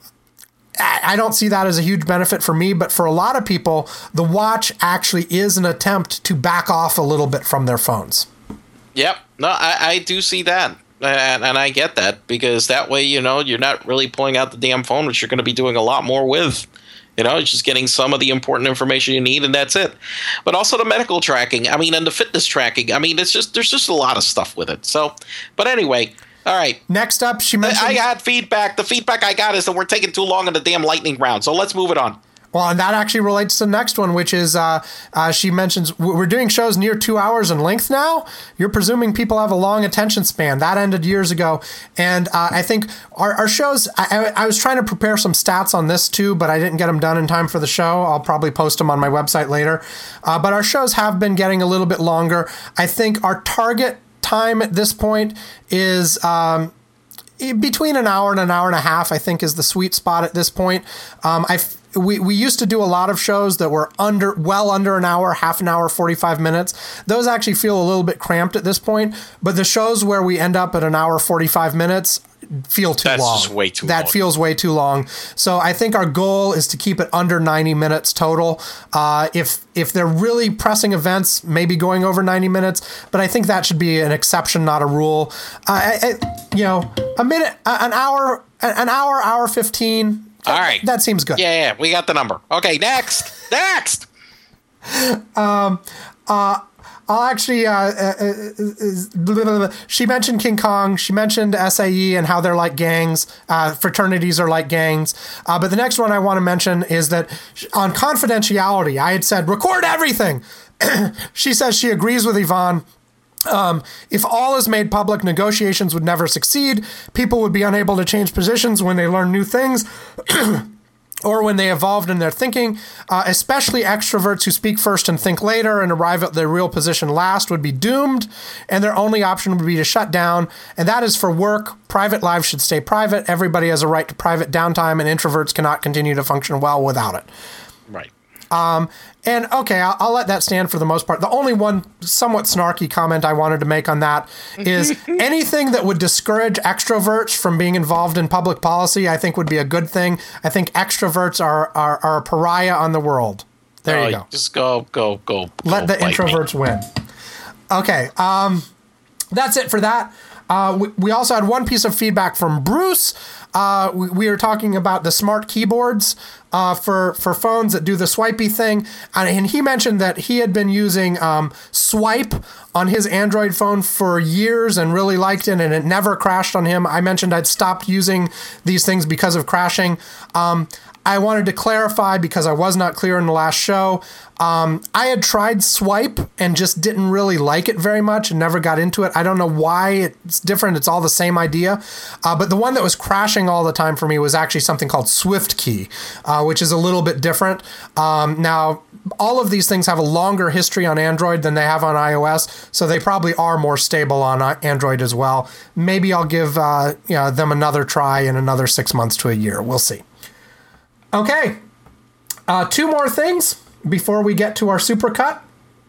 I don't see that as a huge benefit for me, but for a lot of people, the watch actually is an attempt to back off a little bit from their phones. Yep. No, I, I do see that. And, and I get that, because that way, you know, you're not really pulling out the damn phone, which you're going to be doing a lot more with. You know, just getting some of the important information you need, and that's it. But also the medical tracking. I mean, and the fitness tracking. I mean, it's just there's just a lot of stuff with it. So, but anyway, all right. Next up, she mentioned... I got feedback. The feedback I got is that we're taking too long in the damn lightning round. So let's move it on. Well, and that actually relates to the next one, which is uh, uh, she mentions we're doing shows near two hours in length now. You're presuming people have a long attention span. That ended years ago. And uh, I think our, our shows, I, I was trying to prepare some stats on this too, but I didn't get them done in time for the show. I'll probably post them on my website later. Uh, but our shows have been getting a little bit longer. I think our target time at this point is... Um, between an hour and an hour and a half, I think, is the sweet spot at this point. Um, I we we used to do a lot of shows that were under well under an hour, half an hour, forty-five minutes. Those actually feel a little bit cramped at this point. But the shows where we end up at an hour, forty-five minutes feel too That's long. That's just way too that long. That feels way too long. So I think our goal is to keep it under ninety minutes total. Uh, if if they're really pressing events, maybe going over ninety minutes. But I think that should be an exception, not a rule. Uh, I, I, you know, a minute, an hour, an hour, hour fifteen. All right. That seems good. Yeah, yeah, we got the number. Okay, next. Next. Um, uh, I'll actually, uh, uh, uh, uh, she mentioned King Kong. She mentioned S A E and how they're like gangs. Uh, fraternities are like gangs. Uh, but the next one I want to mention is that on confidentiality, I had said, record everything. She says she agrees with Yvonne. Um, if all is made public, negotiations would never succeed. People would be unable to change positions when they learn new things or when they evolved in their thinking. Uh, especially extroverts who speak first and think later and arrive at their real position last would be doomed, and their only option would be to shut down. And that is for work. Private lives should stay private. Everybody has a right to private downtime, and introverts cannot continue to function well without it. Right. Um, and okay, I'll, I'll let that stand for the most part. The only one somewhat snarky comment I wanted to make on that is anything that would discourage extroverts from being involved in public policy, I think would be a good thing. I think extroverts are, are, are a pariah on the world. There oh, you go. Just go, go, go. Let go the bite introverts me. win. Okay. Um, that's it for that. Uh, we, we also had one piece of feedback from Bruce. Uh, we, we were talking about the smart keyboards uh, for, for phones that do the swipey thing. And, and he mentioned that he had been using um, Swipe on his Android phone for years and really liked it, and it never crashed on him. I mentioned I'd stopped using these things because of crashing. Um, I wanted to clarify because I was not clear in the last show. Um, I had tried Swipe and just didn't really like it very much and never got into it. I don't know why it's different. It's all the same idea. Uh, but the one that was crashing all the time for me was actually something called SwiftKey, uh, which is a little bit different. Um, now, all of these things have a longer history on Android than they have on iOS, so they probably are more stable on Android as well. Maybe I'll give uh, you know, them another try in another six months to a year. We'll see. Okay, uh, two more things before we get to our supercut.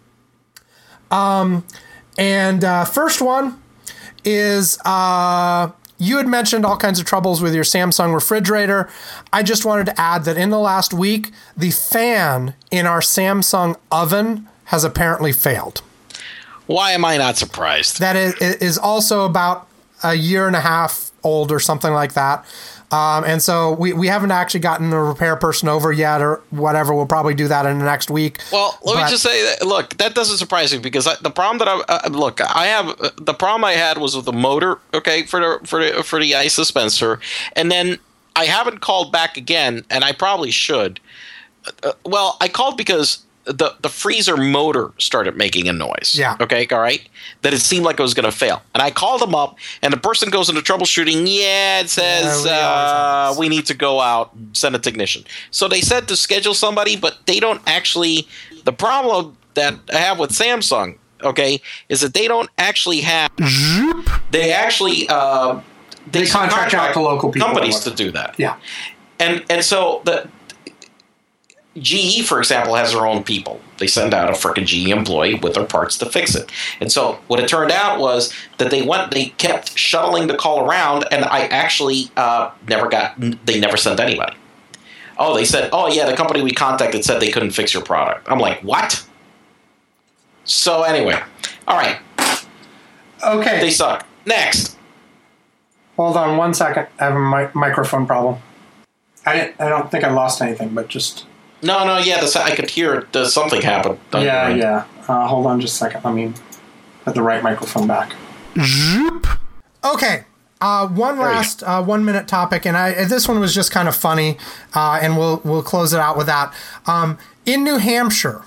Um, and uh, first one is uh, you had mentioned all kinds of troubles with your Samsung refrigerator. I just wanted to add that in the last week, the fan in our Samsung oven has apparently failed. Why am I not surprised? That is, is also about a year and a half old or something like that. Um, and so we, we haven't actually gotten a repair person over yet or whatever. We'll probably do that in the next week. Well, let but, me just say that, look, that doesn't surprise me because I, the problem that I, uh, look, I have, uh, the problem I had was with the motor, okay, for the, for the, for the ice dispenser. And then I haven't called back again, and I probably should. Uh, well, I called because the, the freezer motor started making a noise. Yeah. Okay, all right? That it seemed like it was going to fail. And I called them up, and the person goes into troubleshooting. Yeah, it says Yeah, we uh, we need to go out and send a technician. So they said to schedule somebody, but they don't actually – the problem that I have with Samsung, okay, is that they don't actually have – they actually uh, – They contract out to local people. Companies to do that. Yeah. And and so the – G E, for example, has their own people. They send out a frickin' G E employee with their parts to fix it. And so what it turned out was that they went, they kept shuttling the call around, and I actually uh, never got, they never sent anybody. Oh, they said, oh yeah, the company we contacted said they couldn't fix your product. I'm like, what? So anyway, all right. Okay. They suck. Next. Hold on one second. I have a mi- microphone problem. I didn't. I don't think I lost anything, but just... No, no, yeah, the, I could hear the, something happen. Yeah, yeah. Uh, hold on just a second. Let me put the right microphone back. Okay. Uh, one last uh, one minute topic, and I this one was just kind of funny, uh, and we'll we'll close it out with that. Um, in New Hampshire,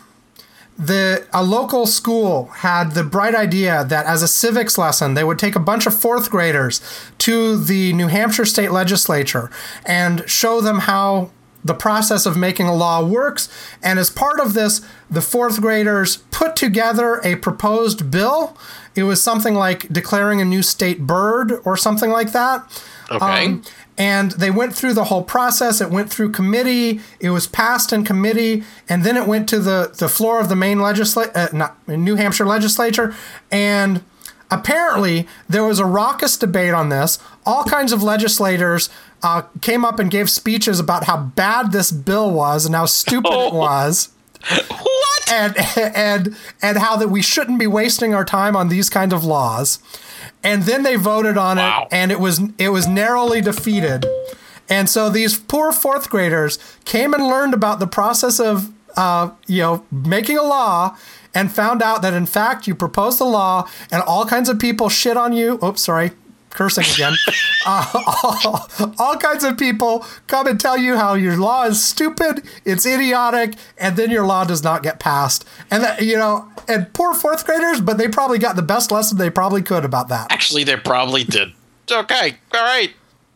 the a local school had the bright idea that as a civics lesson, they would take a bunch of fourth graders to the New Hampshire state legislature and show them how the process of making a law works. And as part of this, the fourth graders put together a proposed bill. It was something like declaring a new state bird or something like that. Okay. Um, and they went through the whole process. It went through committee. It was passed in committee. And then it went to the, the floor of the Maine legislature, uh, not New Hampshire legislature. And apparently there was a raucous debate on this. All kinds of legislators uh, came up and gave speeches about how bad this bill was and how stupid Oh. it was. What? And and and how that we shouldn't be wasting our time on these kinds of laws. And then they voted on Wow. it, and it was it was narrowly defeated. And so these poor fourth graders came and learned about the process of uh, you know making a law, and found out that in fact you propose the law, and all kinds of people shit on you. Oops, sorry. Cursing again. uh, all, all kinds of people come and tell you how your law is stupid, it's idiotic, and then your law does not get passed. And that, you know, and poor fourth graders, but they probably got the best lesson they probably could about that. Actually, they probably did. Okay. All right.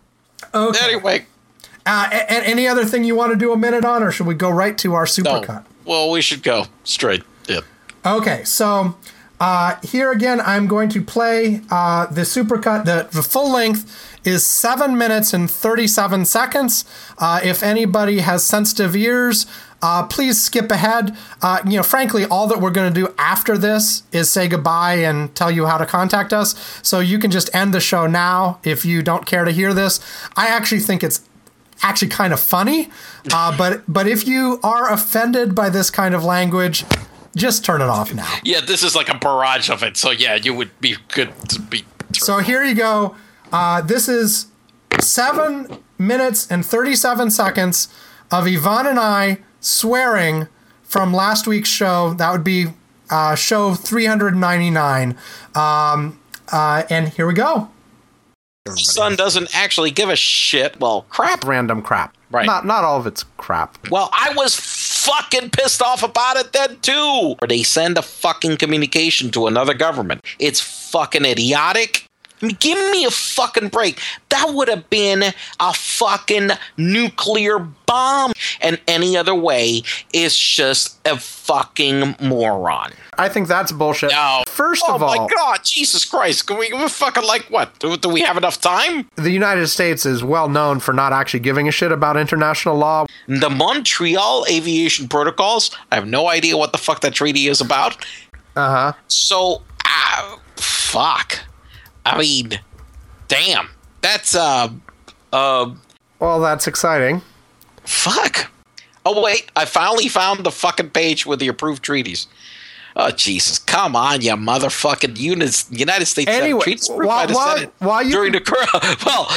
Okay. Anyway. Uh, and any other thing you want to do a minute on, or should we go right to our supercut? No. Well, we should go straight. Yeah. Okay, so uh, here again, I'm going to play uh, the supercut. The, the full length is seven minutes and thirty-seven seconds. Uh, if anybody has sensitive ears, uh, please skip ahead. Uh, you know, frankly, all that we're going to do after this is say goodbye and tell you how to contact us. So you can just end the show now if you don't care to hear this. I actually think it's actually kind of funny, uh, but but if you are offended by this kind of language, just turn it off now. Yeah, this is like a barrage of it. So yeah, you would be good to be. So here you go. Uh, this is seven minutes and thirty-seven seconds of Yvonne and I swearing from last week's show. That would be uh, show three hundred ninety-nine. Um, uh, and here we go. Son doesn't actually give a shit. Well, crap. Random crap. Right. Not not all of it's crap. Well, I was fucking pissed off about it then too. Where they send a fucking communication to another government. It's fucking idiotic. I mean, give me a fucking break. That would have been a fucking nuclear bomb. And any other way is just a fucking moron. I think that's bullshit. No. First oh of all, my God, Jesus Christ. Can we, we fucking like what? Do, do we have enough time? the United States is well known for not actually giving a shit about international law. The Montreal Aviation Protocols, I have no idea what the fuck that treaty is about. Uh-huh. So, uh, fuck. I mean, damn. That's, uh, uh, Well, that's exciting. fuck. Oh, wait. I finally found the fucking page with the approved treaties. Oh, Jesus. Come on, you motherfucking United, United States Senate Anyway, treaties approved while- by the while- Senate while you- during the cor- Well,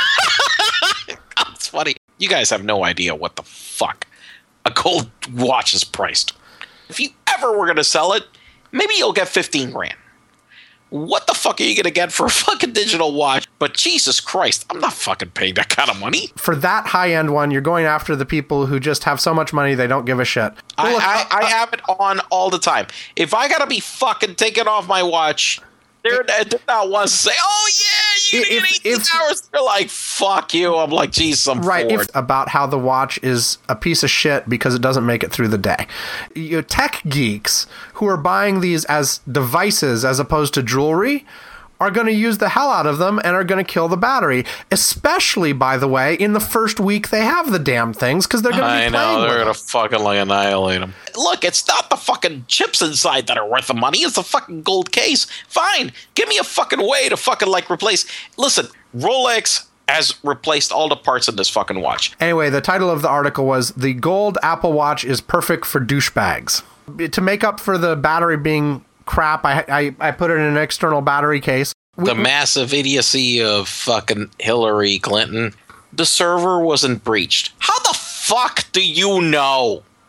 it's funny. You guys have no idea what the fuck a gold watch is priced. If you ever were going to sell it, maybe you'll get fifteen grand. What the fuck are you going to get for a fucking digital watch? But Jesus Christ, I'm not fucking paying that kind of money. For that high-end one, you're going after the people who just have so much money they don't give a shit. I, Look, I, I have it on all the time. If I got to be fucking taking off my watch, they're, they're not once to say, oh yeah, you If- get eighteen if- hours. They're like, fuck you. I'm like, Jesus, I'm Right, bored. if, about how the watch is a piece of shit because it doesn't make it through the day. You know, tech geeks who are buying these as devices as opposed to jewelry are going to use the hell out of them and are going to kill the battery. Especially, by the way, in the first week they have the damn things because they're going to be I playing know, with they're them. going to fucking like annihilate them. Look, it's not the fucking chips inside that are worth the money. It's the fucking gold case. Fine. Give me a fucking way to fucking like replace. Listen, Rolex has replaced all the parts of this fucking watch. Anyway, the title of the article was "The Gold Apple Watch is Perfect for Douchebags." To make up for the battery being crap, I I, I put it in an external battery case. We- The massive idiocy of fucking Hillary Clinton. The server wasn't breached. How the fuck do you know?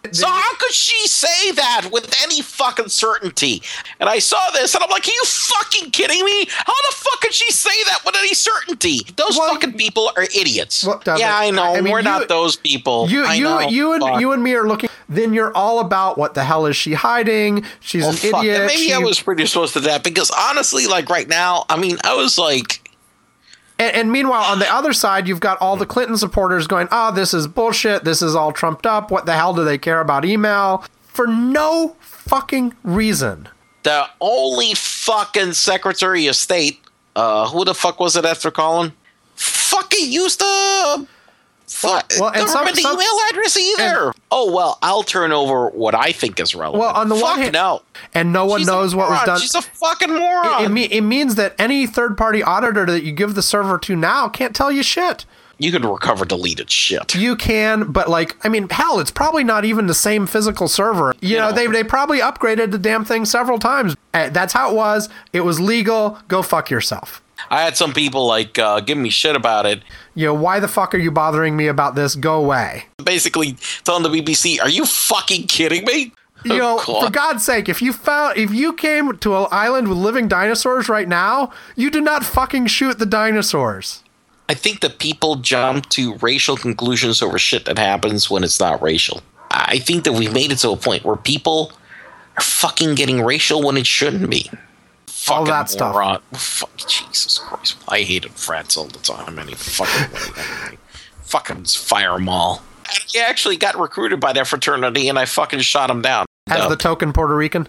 So how could she say that with any fucking certainty? And I saw this, and I'm like, are you fucking kidding me? How the fuck could she say that with any certainty? Those Well, fucking people are idiots. Well, Doug, yeah, I know. I mean, We're you- not those people. You, I you, know. you, and Fuck. you and me are looking. Then you're all about what the hell is she hiding? She's Oh, an fuck. idiot. And maybe she- I was predisposed to that because honestly, like right now, I mean, I was like, And, and meanwhile, on the other side, you've got all the Clinton supporters going, "Oh, this is bullshit. This is all trumped up. What the hell do they care about email?" For no fucking reason. the only fucking Secretary of State, uh, who the fuck was it after Colin? Fucking used the fuck, Well, and some- government some- email address either. oh, well, I'll turn over what I think is relevant. Well, on the fuck one hand- no. And no one She's a knows what was moron. done. She's a fucking moron. It, it, me- it means that any third-party auditor that you give the server to now can't tell you shit. you could recover deleted shit. You can, but like, I mean, hell, it's probably not even the same physical server. You, know, know. they they probably upgraded the damn thing several times. Uh, That's how it was. It was legal. Go fuck yourself. I had some people like uh, give me shit about it. You know, why the fuck are you bothering me about this? Go away. Basically telling the B B C, "Are you fucking kidding me?" You know, Oh, God. for God's sake, if you found, if you came to an island with living dinosaurs right now, you do not fucking shoot the dinosaurs. I think that people jump to racial conclusions over shit that happens when it's not racial. I think that we've made it to a point where people are fucking getting racial when it shouldn't be. Fucking that stuff. moron. Fuck, Jesus Christ. I hated frats all the time. Any fucking way. Anyway. Fucking fire them all. And I actually got recruited by that fraternity and I fucking shot him down. As No. the token Puerto Rican.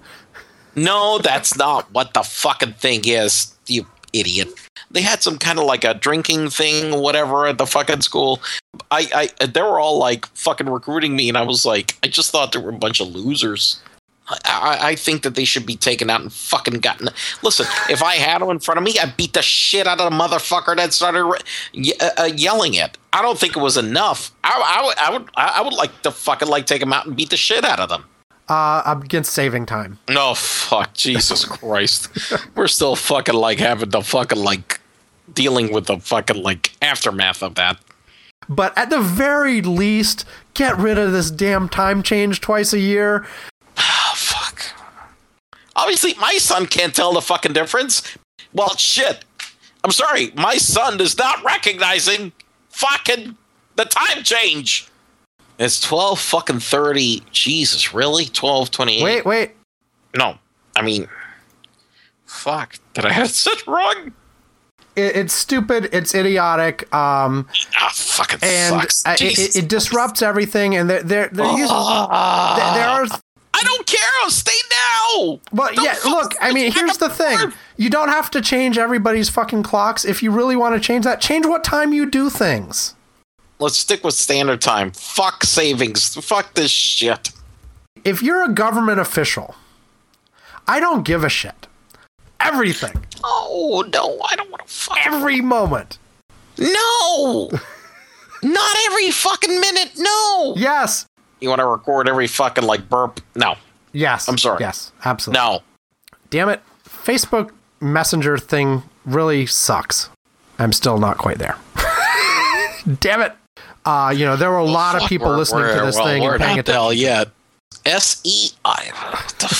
No, that's not what the fucking thing is, you idiot. They had some kind of like a drinking thing, whatever, at the fucking school. I, I, they were all like fucking recruiting me, and I was like, I just thought they were a bunch of losers. I, I, I think that they should be taken out and fucking gotten. Listen, if I had them in front of me, I'd beat the shit out of the motherfucker that started re- ye- uh, uh, yelling it. I don't think it was enough. I, I, would, I would, I would like to fucking like take them out and beat the shit out of them. Uh, against saving time. No, fuck, Jesus Christ. We're still fucking like having the fucking like dealing with the fucking like aftermath of that. But at the very least, get rid of this damn time change twice a year. Oh, fuck. Obviously, my son can't tell the fucking difference. Well, shit. I'm sorry, my son is not recognizing fucking the time change. It's twelve fucking thirty. Jesus, really? twelve twenty-eight? Wait, wait. No, I mean, fuck. Did I have it set wrong? It, it's stupid. It's idiotic. Um, Ah, fucking and sucks. uh, it, Jesus it, it disrupts everything. And they're they're, they're using. Ah. There there are. I don't care. I'll stay now. Well, The yeah. fuck Look, is I mean, this here's the back and thing. forth? You don't have to change everybody's fucking clocks. If you really want to change that, change what time you do things. Let's stick with standard time. Fuck savings. Fuck this shit. If you're a government official, I don't give a shit. Everything, Oh, no. I don't want to fuck. every moment. No. Not every fucking minute. No. Yes, You want to record every fucking like burp? No. yes. I'm sorry. Yes, absolutely. No. Damn it, Facebook Messenger thing really sucks. I'm still not quite there. Damn it. Uh, you know, there were a lot of Fuck, people we're- listening to we're- this well, thing we're and paying not there attention. yet. S E I. What the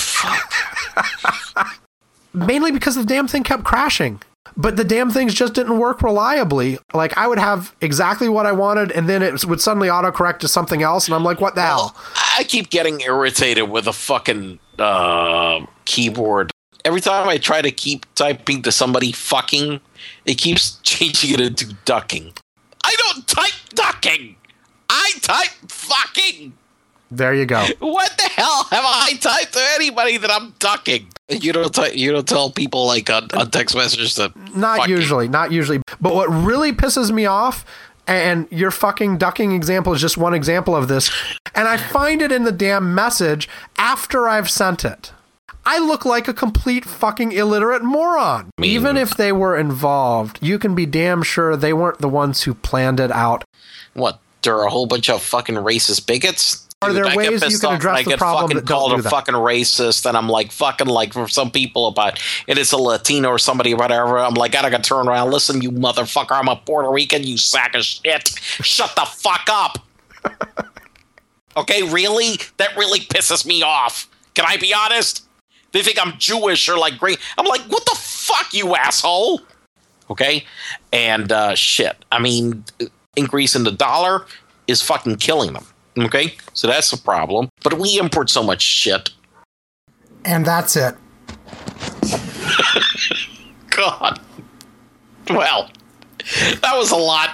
fuck? Mainly because the damn thing kept crashing. But the damn things just didn't work reliably. Like, I would have exactly what I wanted, and then it would suddenly autocorrect to something else, and I'm like, what the hell? I keep getting irritated with a fucking uh, keyboard. Every time I try to keep typing to somebody fucking, it keeps changing it into ducking. I don't type ducking. I type fucking. There you go. What the hell have I typed to anybody that I'm ducking? You don't ty- you don't tell people like on, on text messages to Not fucking- usually, not usually. But what really pisses me off, and your fucking ducking example is just one example of this, and I find it in the damn message after I've sent it. I look like a complete fucking illiterate moron. mean- Even if they were involved, you can be damn sure they weren't the ones who planned it out. What? There are a whole bunch of fucking racist bigots. Are there I get ways you pissed can off address when I the get problem fucking that don't called do a that? fucking racist, and I'm like fucking like for some people about it is a Latino or somebody or whatever. I'm like, I gotta turn around. Listen, you motherfucker, I'm a Puerto Rican. You sack of shit. Shut the fuck up. Okay, really? That really pisses me off. Can I be honest? They think I'm Jewish or like great. I'm like, what the fuck, you asshole? Okay? And uh, shit. I mean, increase in the dollar is fucking killing them. Okay? So that's a problem. But we import so much shit. And that's it. God. Well, that was a lot.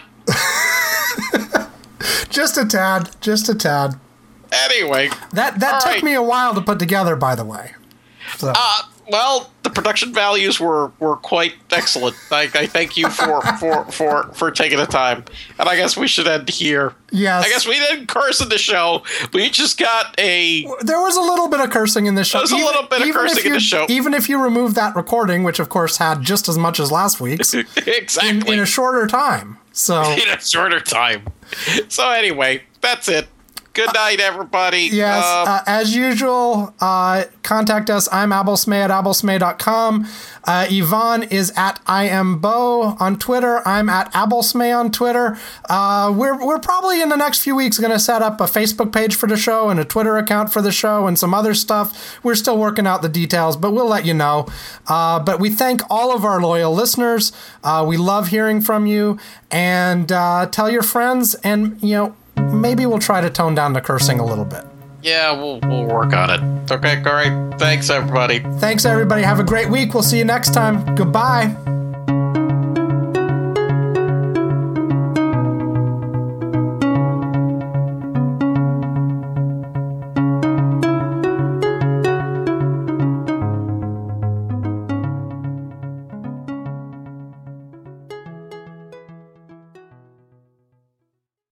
Just a tad. Just a tad. Anyway. That that took right. me a while to put together, by the way. So. Uh, well, the production values were, were quite excellent. I, I thank you for, for, for, for taking the time. And I guess we should end here. Yes. I guess we didn't curse in the show. We just got a... There was a little bit of cursing in the show. There was a little bit of cursing you, in the show. Even if you remove that recording, which of course had just as much as last week's. Exactly. In, in a shorter time. So In a shorter time. So anyway, that's it. Good night, everybody. Yes, um, uh, as usual, uh, contact us. I'm Abelsmay at abelsmay dot com. Uh, Yvonne is at I am Bo on Twitter. I'm at Abelsmay on Twitter. Uh, we're we're probably in the next few weeks going to set up a Facebook page for the show and a Twitter account for the show and some other stuff. We're still working out the details, but we'll let you know. Uh, but we thank all of our loyal listeners. Uh, we love hearing from you, and uh, tell your friends, and you know. Maybe we'll try to tone down the cursing a little bit. Yeah, we'll we'll work on it. Okay, all right. Thanks, everybody. Thanks, everybody. Have a great week. We'll see you next time. Goodbye.